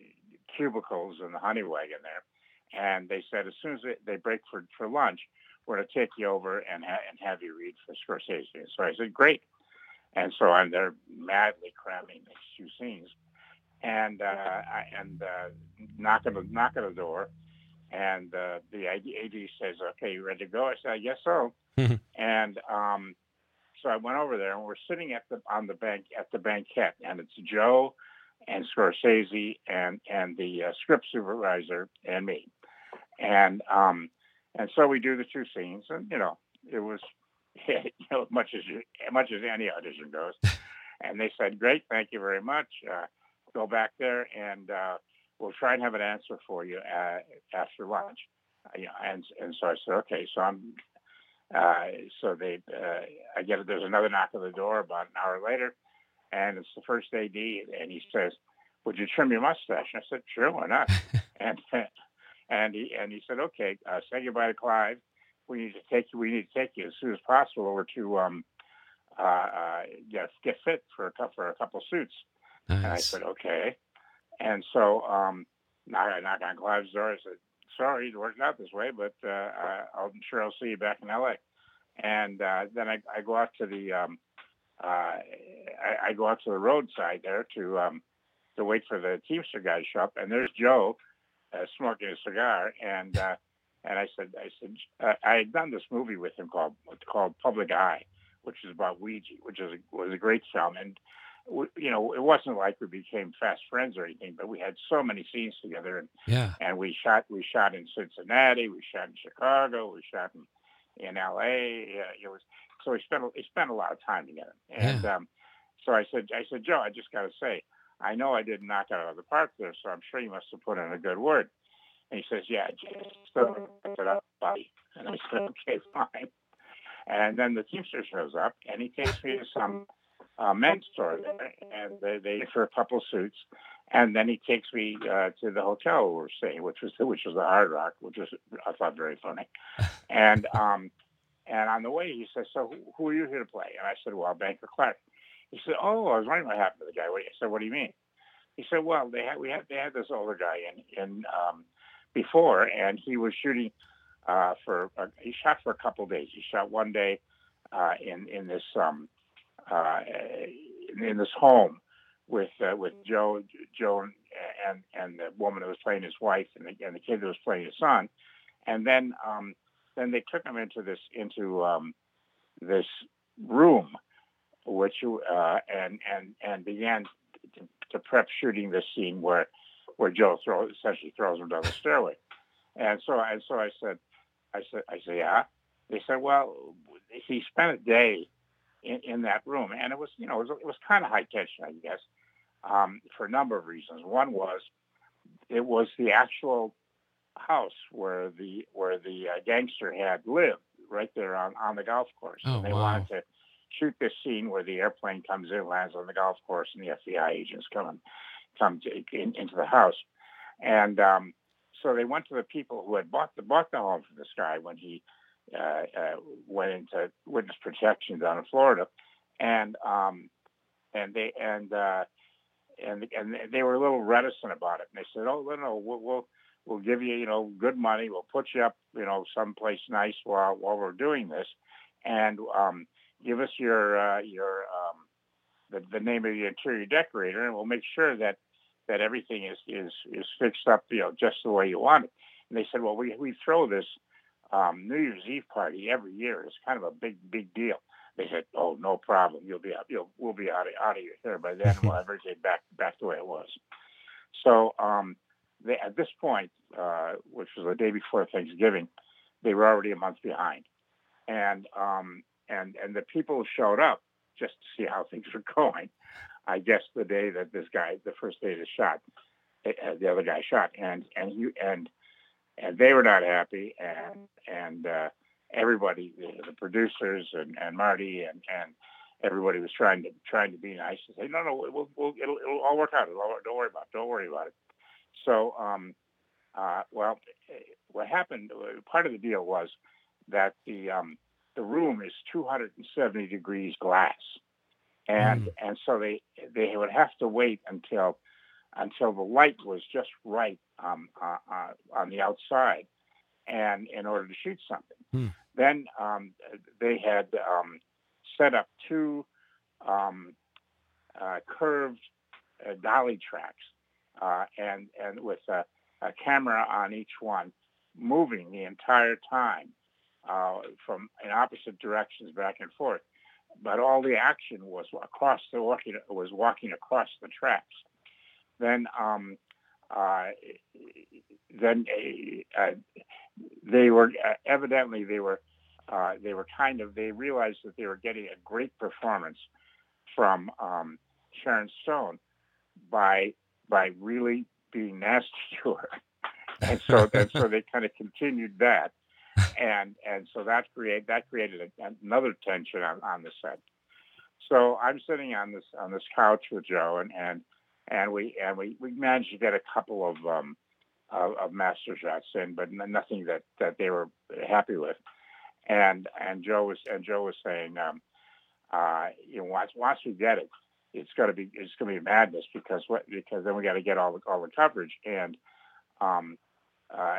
Speaker 22: cubicles in the honey wagon there, and they said as soon as they, they break for, for lunch, we're going to take you over and ha- and have you read for Scorsese. So I said great, and so I'm there madly cramming these two scenes, and uh, I, and uh, knock on the knock on the door, and uh, the A D says, "Okay, you ready to go?" I said, "I guess so." And um, so I went over there, and we're sitting at the on the bank at the banquette, and it's Joe and Scorsese and and the uh, script supervisor and me, and um, and so we do the two scenes, and you know it was you know much as you, much as any audition goes, and they said, "Great, thank you very much. Uh, go back there, and uh, we'll try and have an answer for you uh, after lunch." Uh, you know, and and so I said, "Okay." So I'm. Uh, so they, uh, I get it. There's another knock on the door about an hour later, and it's the first A D, and he says, "Would you trim your mustache?" And I said, "Sure, why not?" and and he and he said, "Okay, uh, say goodbye to Clive. We need to take you. We need to take you as soon as possible over to um, uh, get get fit for a couple for a couple suits.
Speaker 15: Nice.
Speaker 22: And I said, okay. And so um, I knock on Clive's door. I said, sorry, it worked out this way, but uh, I, I'm sure I'll see you back in L A. And uh, then I, I go out to the um, uh, I, I go out to the roadside there to um, to wait for the Teamster guys to show up. And there's Joe uh, smoking a cigar. And uh, and I said, I said uh, I had done this movie with him called called Public Eye, which is about Ouija, which is a, was a great film. And you know, it wasn't like we became fast friends or anything, but we had so many scenes together, and
Speaker 15: yeah,
Speaker 22: and we shot we shot in Cincinnati, we shot in Chicago, we shot in, in L A. Uh, it was so we spent we spent a lot of time together, and
Speaker 15: Yeah.
Speaker 22: um, so I said I said Joe, I just got to say, I know I didn't knock it out of the park there, so I'm sure you must have put in a good word. And he says, yeah, just put it up, buddy. And I said, okay, fine. And then the Teamster shows up, and he takes me to some uh, men's store there, and they, they for a couple suits, and then he takes me uh, to the hotel we were staying, which was which was the Hard Rock, which was I thought very funny. And um, and on the way he says, "So who, who are you here to play?" And I said, "Well, Banker Clark." He said, "Oh, I was wondering what happened to the guy." I said, "What do you mean?" He said, "Well, they had we had they had this older guy in in um, before, and he was shooting uh, for uh, he shot for a couple of days. He shot one day uh, in in this." Um, Uh, in, in this home with uh, with Joe, Joe and and the woman who was playing his wife and the, and the kid who was playing his son, and then um, then they took him into this into um, this room, which uh, and and and began to, to prep shooting this scene where where Joe throws essentially throws him down the stairway, and so and so I said, I said I said yeah. They said, well, he spent a day In, in that room, and it was, you know, it was, it was kind of high tension, I guess, um, for a number of reasons. One was it was the actual house where the where the uh, gangster had lived, right there on, on the golf course.
Speaker 15: Oh,
Speaker 22: and they
Speaker 15: wow.
Speaker 22: wanted to shoot this scene where the airplane comes in, lands on the golf course, and the F B I agents come and come to, in, into the house. And um, so they went to the people who had bought the bought the home for this guy when he. Uh, uh, went into witness protection down in Florida, and um, and they and uh, and and they were a little reticent about it. And they said, "Oh, no, no, we'll we'll, we'll give you, you know, good money. We'll put you up, you know, someplace nice while while we're doing this, and um, give us your uh, your um, the, the name of the interior decorator, and we'll make sure that that everything is is is fixed up, you know, just the way you want it." And they said, "Well, we we throw this." Um, New Year's Eve party every year. It's kind of a big, big deal. They said, "Oh, no problem. You'll be out. You'll we'll be out of out of your hair by then. We'll have everything back back the way it was." So um, they, at this point, uh, which was the day before Thanksgiving, they were already a month behind, and um, and and the people showed up just to see how things were going. I guess the day that this guy, the first day of the shot, uh, the other guy shot, and and he and. And they were not happy, and and uh, everybody, the, the producers and, and Marty and, and everybody was trying to trying to be nice and say, no, no, we'll, we'll it'll, it'll all work out. It'll all, don't worry about it. Don't worry about it. So, um, uh, well, what happened? Part of the deal was that the um, the room is two hundred seventy degrees glass, and mm. and so they they would have to wait until. until the light was just right um, uh, uh, on the outside, and in order to shoot something.
Speaker 15: Hmm.
Speaker 22: Then um, they had um, set up two um, uh, curved uh, dolly tracks, uh, and and with a, a camera on each one, moving the entire time uh, from in opposite directions back and forth. But all the action was across the walking was walking across the tracks. Then, um, uh, then uh, they were uh, evidently they were uh, they were kind of they realized that they were getting a great performance from um, Sharon Stone by by really being nasty to her, and so and so they kind of continued that, and and so that create that created a, another tension on, on the set. So I'm sitting on this on this couch with Joe and and. And we and we, we managed to get a couple of um, of, of master shots in, but nothing that, that they were happy with. And and Joe was and Joe was saying, um, uh, you know, once once we get it, it's gonna be it's gonna be madness because what because then we got to get all the all the coverage and um, uh,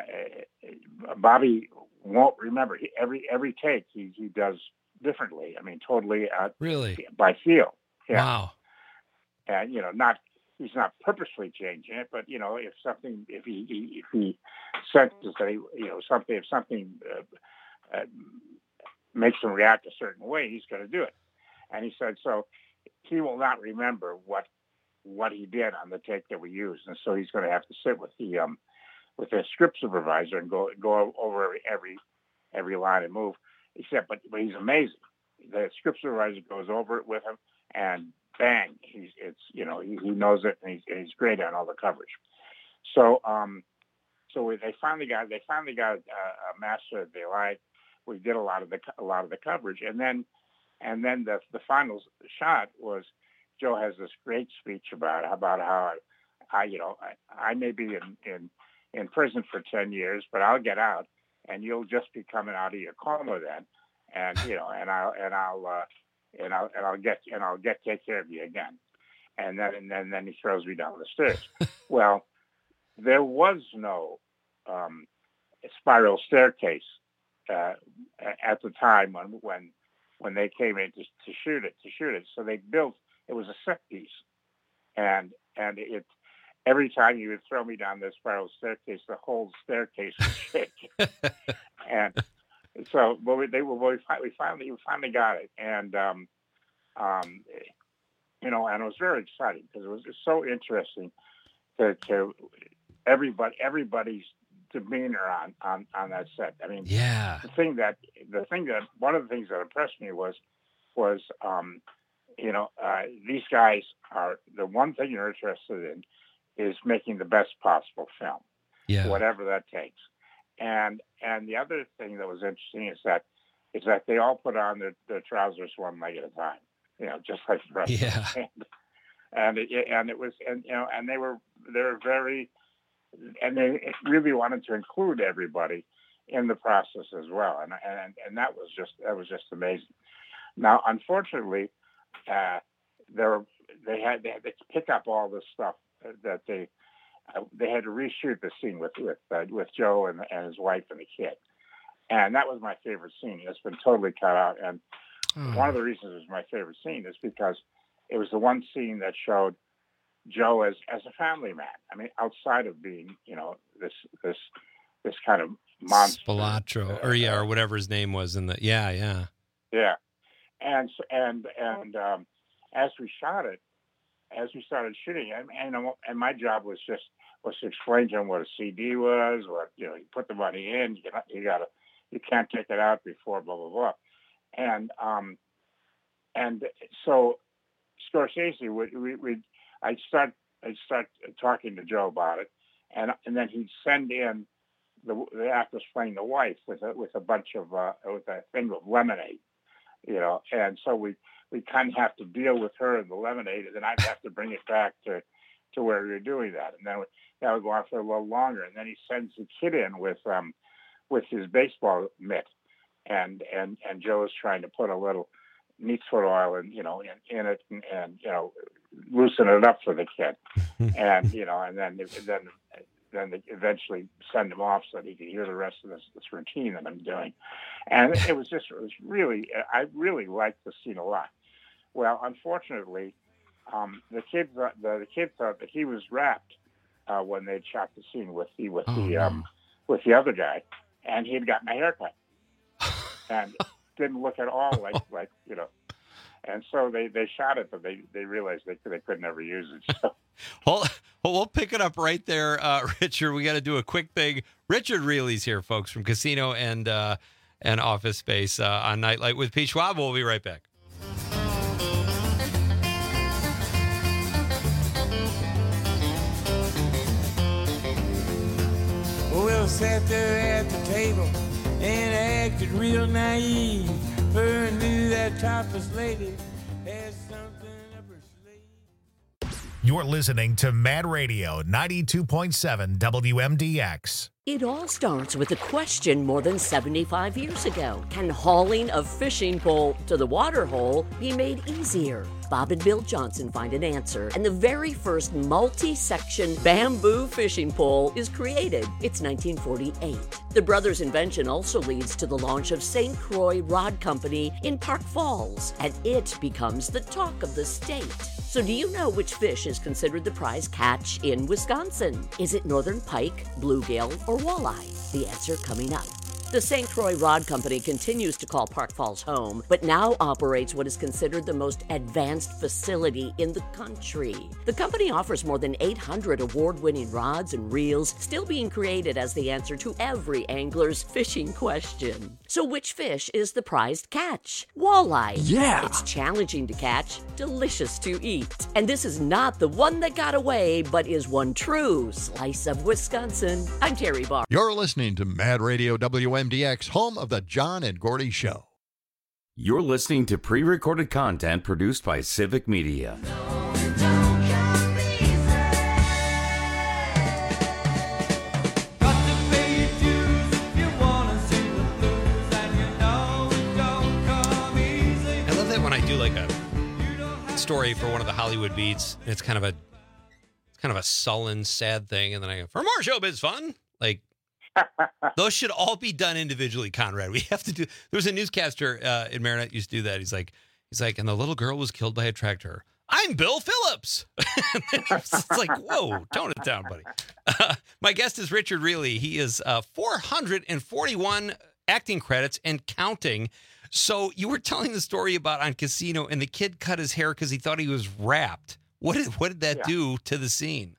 Speaker 22: Bobby won't remember he, every every take he he does differently. I mean, totally uh,
Speaker 15: really
Speaker 22: by feel. Yeah.
Speaker 15: Wow.
Speaker 22: And you know, not he's not purposely changing it, but you know, if something if he, he if he senses that he you know something if something uh, uh, makes him react a certain way, he's going to do it. And he said so. He will not remember what what he did on the take that we used, and so he's going to have to sit with the um, with the script supervisor and go go over every every, every line and move. He said, but but he's amazing. The script supervisor goes over it with him, and bang, he's it's you know he, he knows it, and he's, and he's great on all the coverage. So um, so we, they finally got they finally got a, a master that they liked. We did a lot of the a lot of the coverage, and then. And then the the final shot was Joe has this great speech about about how I, I you know I, I may be in, in in prison for ten years, but I'll get out, and you'll just be coming out of your coma then, and you know and I'll and I'll uh, and I'll and I'll get and I'll get take care of you again, and then and then then he throws me down the stairs. Well, there was no um, spiral staircase uh, at the time when when. when they came in to, to shoot it, to shoot it. So they built, it was a set piece. And and it every time you would throw me down this spiral staircase, the whole staircase would shake. And so well, we, they were, we finally, finally, we finally got it. And, um, um, you know, and it was very exciting because it was just so interesting to, to everybody, everybody's demeanor on, on, on that set. I mean,
Speaker 15: yeah.
Speaker 22: The thing that the thing that one of the things that impressed me was was um, you know uh, these guys are the one thing you're interested in is making the best possible film,
Speaker 15: yeah.
Speaker 22: whatever that takes. And and the other thing that was interesting is that is that they all put on their, their trousers one leg at a time, you know, just like the rest
Speaker 15: yeah.
Speaker 22: of them. And it, and it was and you know and they were they were very. And they really wanted to include everybody in the process as well, and and and that was just that was just amazing. Now, unfortunately, uh, there they had they had to pick up all this stuff that they uh, they had to reshoot the scene with with uh, with Joe and, and his wife and the kid, and that was my favorite scene. It's been totally cut out, and mm. one of the reasons it was my favorite scene is because it was the one scene that showed Joe as as a family man. I mean, outside of being, you know, this this this kind of monster,
Speaker 15: Spilatro, or yeah, or whatever his name was in the yeah, yeah,
Speaker 22: yeah. And and and um, as we shot it, as we started shooting, and and, and my job was just was to explain to him what a C D was, what you know, you put the money in, you got you got to you can't take it out before blah blah blah, and um, and so Scorsese would we we I'd start, I'd start talking to Joe about it, and and then he'd send in the, the actress playing the wife with a with a bunch of uh, with a thing of lemonade, you know, and so we we kind of have to deal with her and the lemonade, and then I'd have to bring it back to, to where we were doing that, and then we, that would go on for a little longer, and then he sends the kid in with um with his baseball mitt, and and and Joe is trying to put a little neatsfoot oil and you know in, in it and, and you know. loosen it up for the kid, and you know, and then then then they eventually send him off so that he can hear the rest of this this routine that I'm doing, and it was just it was really I really liked the scene a lot. Well, unfortunately, um, the kids the, the kids thought that he was wrapped uh, when they shot the scene with the with
Speaker 15: oh,
Speaker 22: the
Speaker 15: no.
Speaker 22: um, with the other guy, and he had gotten a haircut and didn't look at all like like you know. And so they, they shot it, but they, they realized they they could never use it. So.
Speaker 15: Well, we'll pick it up right there, uh, Richard. We got to do a quick thing. Richard Reilly's here, folks, from Casino and uh, and Office Space uh, on Nightlight with Pete Schwab. We'll be right back.
Speaker 3: Well, sat there at the table and acted real naive. Her knew that topless lady had something up her sleeve.
Speaker 1: You're listening to Mad Radio ninety-two point seven W M D X.
Speaker 18: It all starts with a question more than seventy-five years ago. Can hauling a fishing pole to the water hole be made easier? Bob and Bill Johnson find an answer, and the very first multi-section bamboo fishing pole is created. It's nineteen forty-eight. The brothers' invention also leads to the launch of Saint Croix Rod Company in Park Falls, and it becomes the talk of the state. So do you know which fish is considered the prize catch in Wisconsin? Is it northern pike, bluegill, or walleye? The answer coming up. The Saint Croix Rod Company continues to call Park Falls home, but now operates what is considered the most advanced facility in the country. The company offers more than eight hundred award-winning rods and reels, still being created as the answer to every angler's fishing question. So which fish is the prized catch? Walleye.
Speaker 6: Yeah!
Speaker 18: It's challenging to catch, delicious to eat. And this is not the one that got away, but is one true slice of Wisconsin. I'm Terry Barr.
Speaker 7: You're listening to Mad Radio W M D X, home of the John and Gordy Show.
Speaker 14: You're listening to pre-recorded content produced by Civic Media.
Speaker 15: I love that when I do like a story for one of the Hollywood beats, and it's kind of a it's kind of a sullen, sad thing, and then I go, for more showbiz fun, like those should all be done individually, Conrad. We have to do. There was a newscaster uh, in Marinette used to do that. He's like, he's like, and the little girl was killed by a tractor. I'm Bill Phillips. It's like, whoa, tone it down, buddy. Uh, my guest is Richard Reilly. He is uh, four hundred forty-one acting credits and counting. So you were telling the story about on Casino, and the kid cut his hair because he thought he was wrapped. What did what did that
Speaker 22: Yeah.
Speaker 15: do to the scene?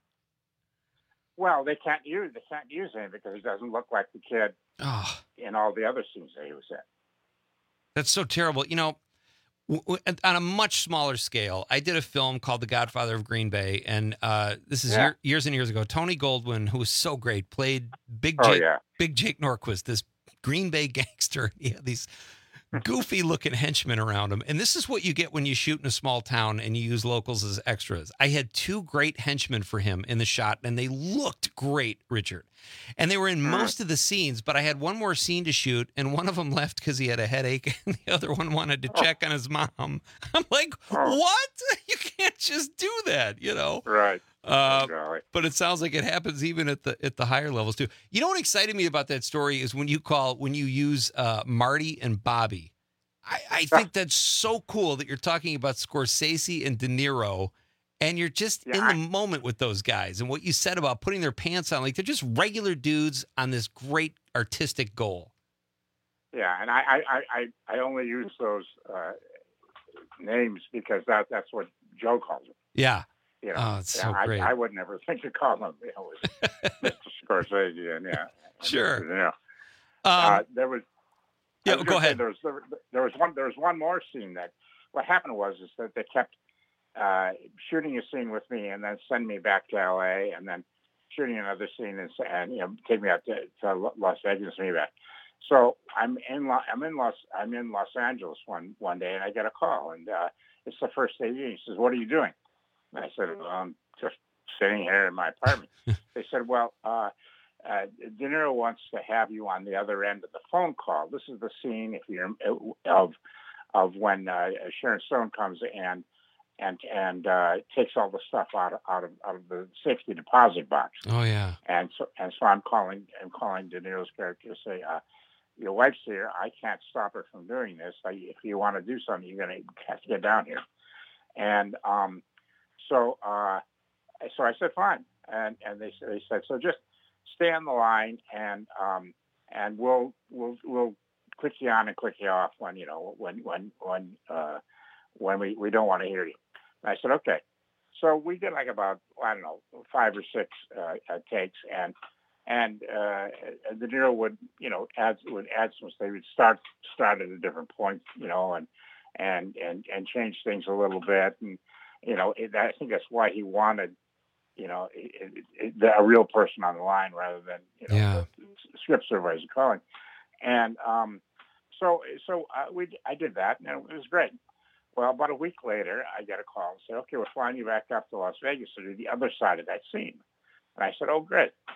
Speaker 22: Well, they can't use they can't use him because he doesn't look like the kid
Speaker 15: Oh,
Speaker 22: in all the other scenes that he was in.
Speaker 15: that's so terrible. You know, w- w- on a much smaller scale, I did a film called The Godfather of Green Bay, and uh, this is
Speaker 22: Yeah.
Speaker 15: year, years and years ago. Tony Goldwyn, who was so great, played Big
Speaker 22: Oh,
Speaker 15: Jake,
Speaker 22: yeah.
Speaker 15: Big Jake Norquist, this Green Bay gangster. He had these goofy-looking henchmen around him, and this is what you get when you shoot in a small town and you use locals as extras. I had two great henchmen for him in the shot, and they looked great, Richard. And they were in most of the scenes, but I had one more scene to shoot, and one of them left because he had a headache, and the other one wanted to check on his mom. I'm like, what? You can't just do that, you know?
Speaker 22: Right.
Speaker 15: Uh,
Speaker 22: Oh, golly.
Speaker 15: but it sounds like it happens even at the at the higher levels too. You know what excited me about that story is when you call when you use uh, Marty and Bobby. I, I think that's so cool that you're talking about Scorsese and De Niro, and you're just
Speaker 22: Yeah,
Speaker 15: in
Speaker 22: I-
Speaker 15: the moment with those guys. And what you said about putting their pants on, like they're just regular dudes on this great artistic goal.
Speaker 22: Yeah, and I I, I, I I only use those uh, names because that that's what Joe calls them.
Speaker 15: Yeah.
Speaker 22: You know,
Speaker 15: Oh, it's
Speaker 22: yeah,
Speaker 15: so
Speaker 22: I,
Speaker 15: great.
Speaker 22: I would never think to call him, you know, Mister Scorsese, and yeah, and
Speaker 15: Sure.
Speaker 22: Mister De Niro.
Speaker 15: Um,
Speaker 22: uh, there was. I
Speaker 15: yeah,
Speaker 22: was
Speaker 15: go
Speaker 22: gonna say
Speaker 15: ahead.
Speaker 22: There was there, there was one there was one more scene that what happened was is that they kept uh, shooting a scene with me and then send me back to L A and then shooting another scene and, and you know take me out to, to Las Vegas and send me back. So I'm in Lo- I'm in Los I'm in Los Angeles one one day and I get a call and uh, it's the first day. He says, "What are you doing?" And I said, well, "I'm just sitting here in my apartment." They said, "Well, uh, uh, De Niro wants to have you on the other end of the phone call. This is the scene if you're of of when uh, Sharon Stone comes and and and uh, takes all the stuff out of, out of out of the safety deposit box."
Speaker 15: Oh yeah.
Speaker 22: And so and so I'm calling I'm calling De Niro's character to say, uh, "Your wife's here. I can't stop her from doing this. I, if you want to do something, you're going to have to get down here." And um, so uh, so I said, "Fine." And and they they said, "So just stay on the line and um, and we'll we'll we'll click you on and click you off when you know when when when uh, when we, we don't want to hear you." And I said, "Okay." So we did like about I don't know five or six uh, uh, takes, and and uh, De Niro would you know add would add some. They would start start at a different point, you know, and and and and change things a little bit, and you know it, I think that's why he wanted you know it, it, it, a real person on the line rather than you know
Speaker 15: Yeah.
Speaker 22: the script supervisor calling, and um, so so uh, we I did that, and it was great. Well, about a week later, I get a call and say, "Okay, we're flying you back up to Las Vegas to do the other side of that scene." And I said, "Oh, great."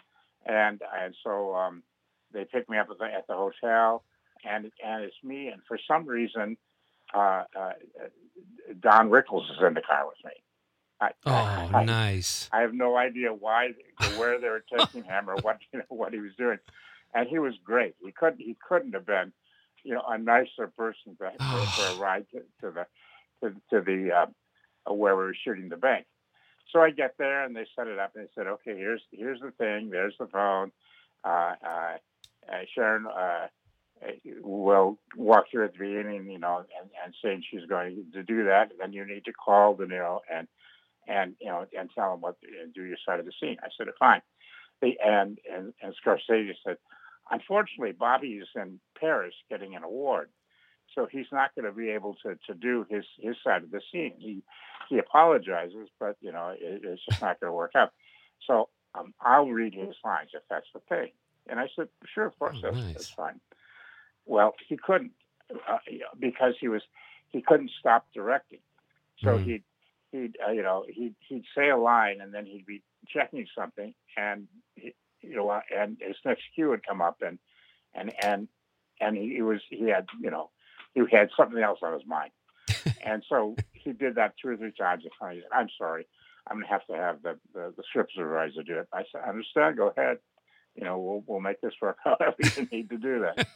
Speaker 22: and and so um, they picked me up at the at the hotel, and and it's me, and for some reason, uh, uh, Don Rickles is in the car with me. I,
Speaker 15: Oh,
Speaker 22: I,
Speaker 15: nice.
Speaker 22: I have no idea why, where they were taking him, or what you know what he was doing, and he was great. He couldn't he couldn't have been, you know, a nicer person to, for, for a ride to, to the to, to the uh, where we were shooting the bank. So I get there and they set it up and they said, okay, here's here's the thing, there's the phone. Uh, uh, uh, Sharon uh, will walk through at the beginning, you know, and, and saying she's going to do that. And then you need to call De Niro and and you know and tell him what and do your side of the scene. I said, fine. They, and and and Scorsese said, unfortunately, Bobby is in Paris getting an award, so he's not going to be able to, to do his, his side of the scene. He he apologizes, but you know it, it's just not going to work out. So um, I'll read his lines if that's the thing. And I said, sure, of course,
Speaker 15: Oh,
Speaker 22: that's,
Speaker 15: nice.
Speaker 22: that's fine. Well, he couldn't uh, because he was he couldn't stop directing. So
Speaker 15: Mm.
Speaker 22: he'd he'd uh, you know he'd he'd say a line and then he'd be checking something and he, you know and his next cue would come up and and and and he, he was he had you know he had something else on his mind. And so he did that two or three times. And finally, he said, I'm sorry, I'm going to have to have the, the, the script supervisor do it. I said, I understand, go ahead. You know, we'll we'll make this work however you need to do that.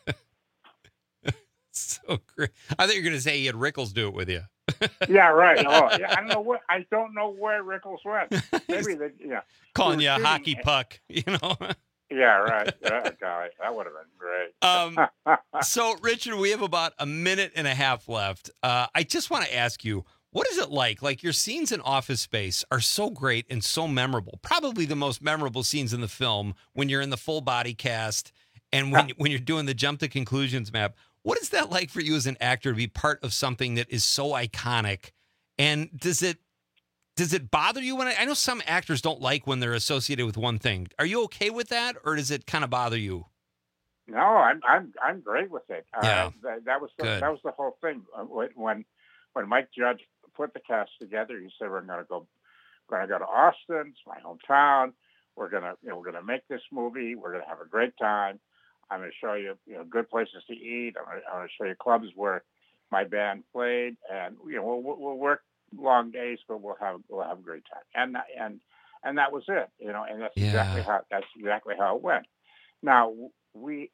Speaker 15: So great. I thought you were going to say he had Rickles do it with you.
Speaker 22: Yeah, right. Oh, yeah, I don't know what I don't know where Rickles went. Maybe they, yeah,
Speaker 15: Calling
Speaker 22: He
Speaker 15: you a
Speaker 22: was
Speaker 15: hockey
Speaker 22: shooting-
Speaker 15: puck, you know.
Speaker 22: Yeah, right. Yeah, golly, that would have been great.
Speaker 15: Um, so, Richard, we have about a minute and a half left. Uh, I just want to ask you, what is it like? Like, your scenes in Office Space are so great and so memorable. Probably the most memorable scenes in the film when you're in the full body cast and when when you're doing the jump to conclusions map. What is that like for you as an actor to be part of something that is so iconic? And does it does it bother you when I, I know some actors don't like when they're associated with one thing? Are you okay with that, or does it kind of bother you?
Speaker 22: No, I'm I'm I'm great with it. Uh,
Speaker 15: Yeah.
Speaker 22: that, that was the,
Speaker 15: Good.
Speaker 22: that was the whole thing. Uh, When when Mike Judge put the cast together, he said we're going to go going to go to Austin, it's my hometown. We're gonna you know we're gonna make this movie. We're gonna have a great time. I'm going to show you, you know, good places to eat. I'm going, to, I'm going to show you clubs where my band played, and you know, we'll, we'll work long days, but we'll have we'll have a great time. And and and that was it, you know. And that's
Speaker 15: Yeah.
Speaker 22: exactly how that's exactly how it went. Now we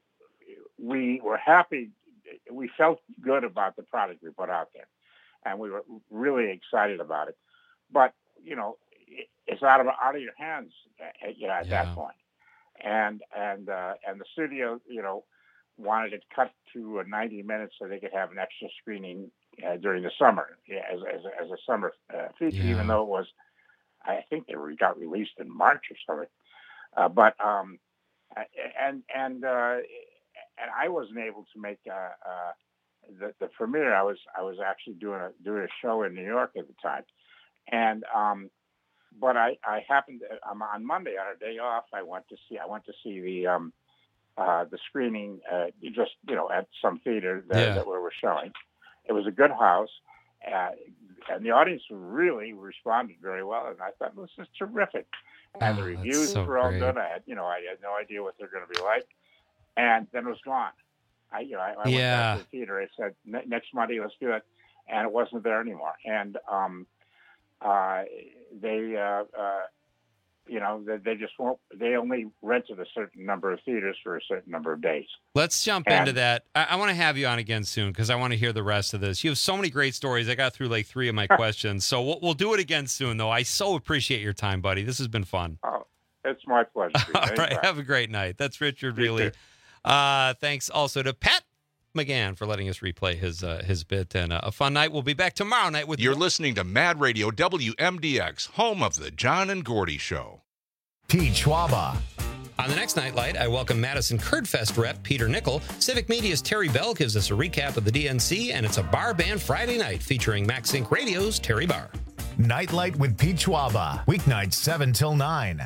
Speaker 22: we were happy. We felt good about the product we put out there, and we were really excited about it. But you know, it, it's out of out of your hands, uh, you know, at
Speaker 15: Yeah.
Speaker 22: that point. And and uh, and the studio, you know, wanted it cut to uh, ninety minutes so they could have an extra screening uh, during the summer, yeah, as as, as a summer uh, feature.
Speaker 15: Yeah.
Speaker 22: Even though it was, I think they were, got released in March or something. Uh, but um, and and uh, and I wasn't able to make uh, uh, the the premiere. I was I was actually doing a doing a show in New York at the time, and. Um, But I, I happened to, um, on Monday on our day off. I went to see I went to see the um, uh, the screening uh, just you know at some theater that,
Speaker 15: Yeah.
Speaker 22: that we were showing. It was a good house, uh, and the audience really responded very well. And I thought this is terrific. And the
Speaker 15: Oh, that's
Speaker 22: reviews
Speaker 15: so
Speaker 22: were all
Speaker 15: great.
Speaker 22: good. I had you know I had no idea what they're going to be like, and then it was gone. I you know I, I went
Speaker 15: Yeah.
Speaker 22: back to the theater. I said "Ne- next Monday let's do it, and it wasn't there anymore. And um, uh, they, uh, uh, you know, they, they just won't. They only rented a certain number of theaters for a certain number of days.
Speaker 15: Let's jump
Speaker 22: And-
Speaker 15: into that. I, I want to have you on again soon because I want to hear the rest of this. You have so many great stories. I got through like three of my questions, so we'll, we'll do it again soon. Though I so appreciate your time, buddy. This has been fun.
Speaker 22: Oh, it's my pleasure. Pete.
Speaker 15: All right,
Speaker 22: Anytime.
Speaker 15: have a great night. That's Richard
Speaker 22: You
Speaker 15: Reilly.
Speaker 22: too.
Speaker 15: Uh, thanks also to Pat McGann for letting us replay his uh, his bit, and uh, a fun night. We'll be back tomorrow night with
Speaker 28: You're listening to Mad Radio W M D X, home of the John and Gordy Show.
Speaker 1: Pete Schwaba.
Speaker 15: On the next Nightlight, I welcome Madison Kurdfest rep Peter Nickel. Civic Media's Terry Bell gives us a recap of the D N C, and it's a bar band Friday night featuring Max Sync Radio's Terry Barr.
Speaker 1: Nightlight with Pete Schwaba. Weeknights seven till nine.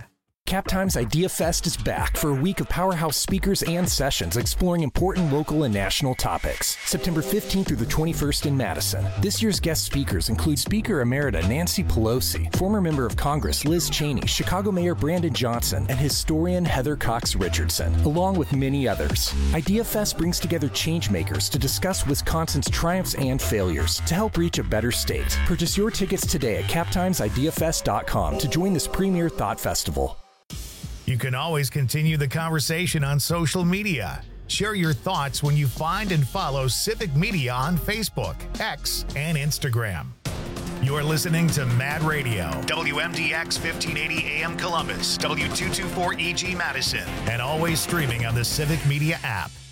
Speaker 6: Cap Times Idea Fest is back for a week of powerhouse speakers and sessions exploring important local and national topics. September fifteenth through the twenty-first in Madison. This year's guest speakers include Speaker Emerita Nancy Pelosi, former member of Congress Liz Cheney, Chicago Mayor Brandon Johnson, and historian Heather Cox Richardson, along with many others. Idea Fest brings together changemakers to discuss Wisconsin's triumphs and failures to help reach a better state. Purchase your tickets today at cap times idea fest dot com to join this premier thought festival.
Speaker 1: You can always continue the conversation on social media. Share your thoughts when you find and follow Civic Media on Facebook, X, and Instagram. You're listening to Mad Radio, W M D X fifteen eighty A M Columbus, W two twenty-four E G Madison, and always streaming on the Civic Media app.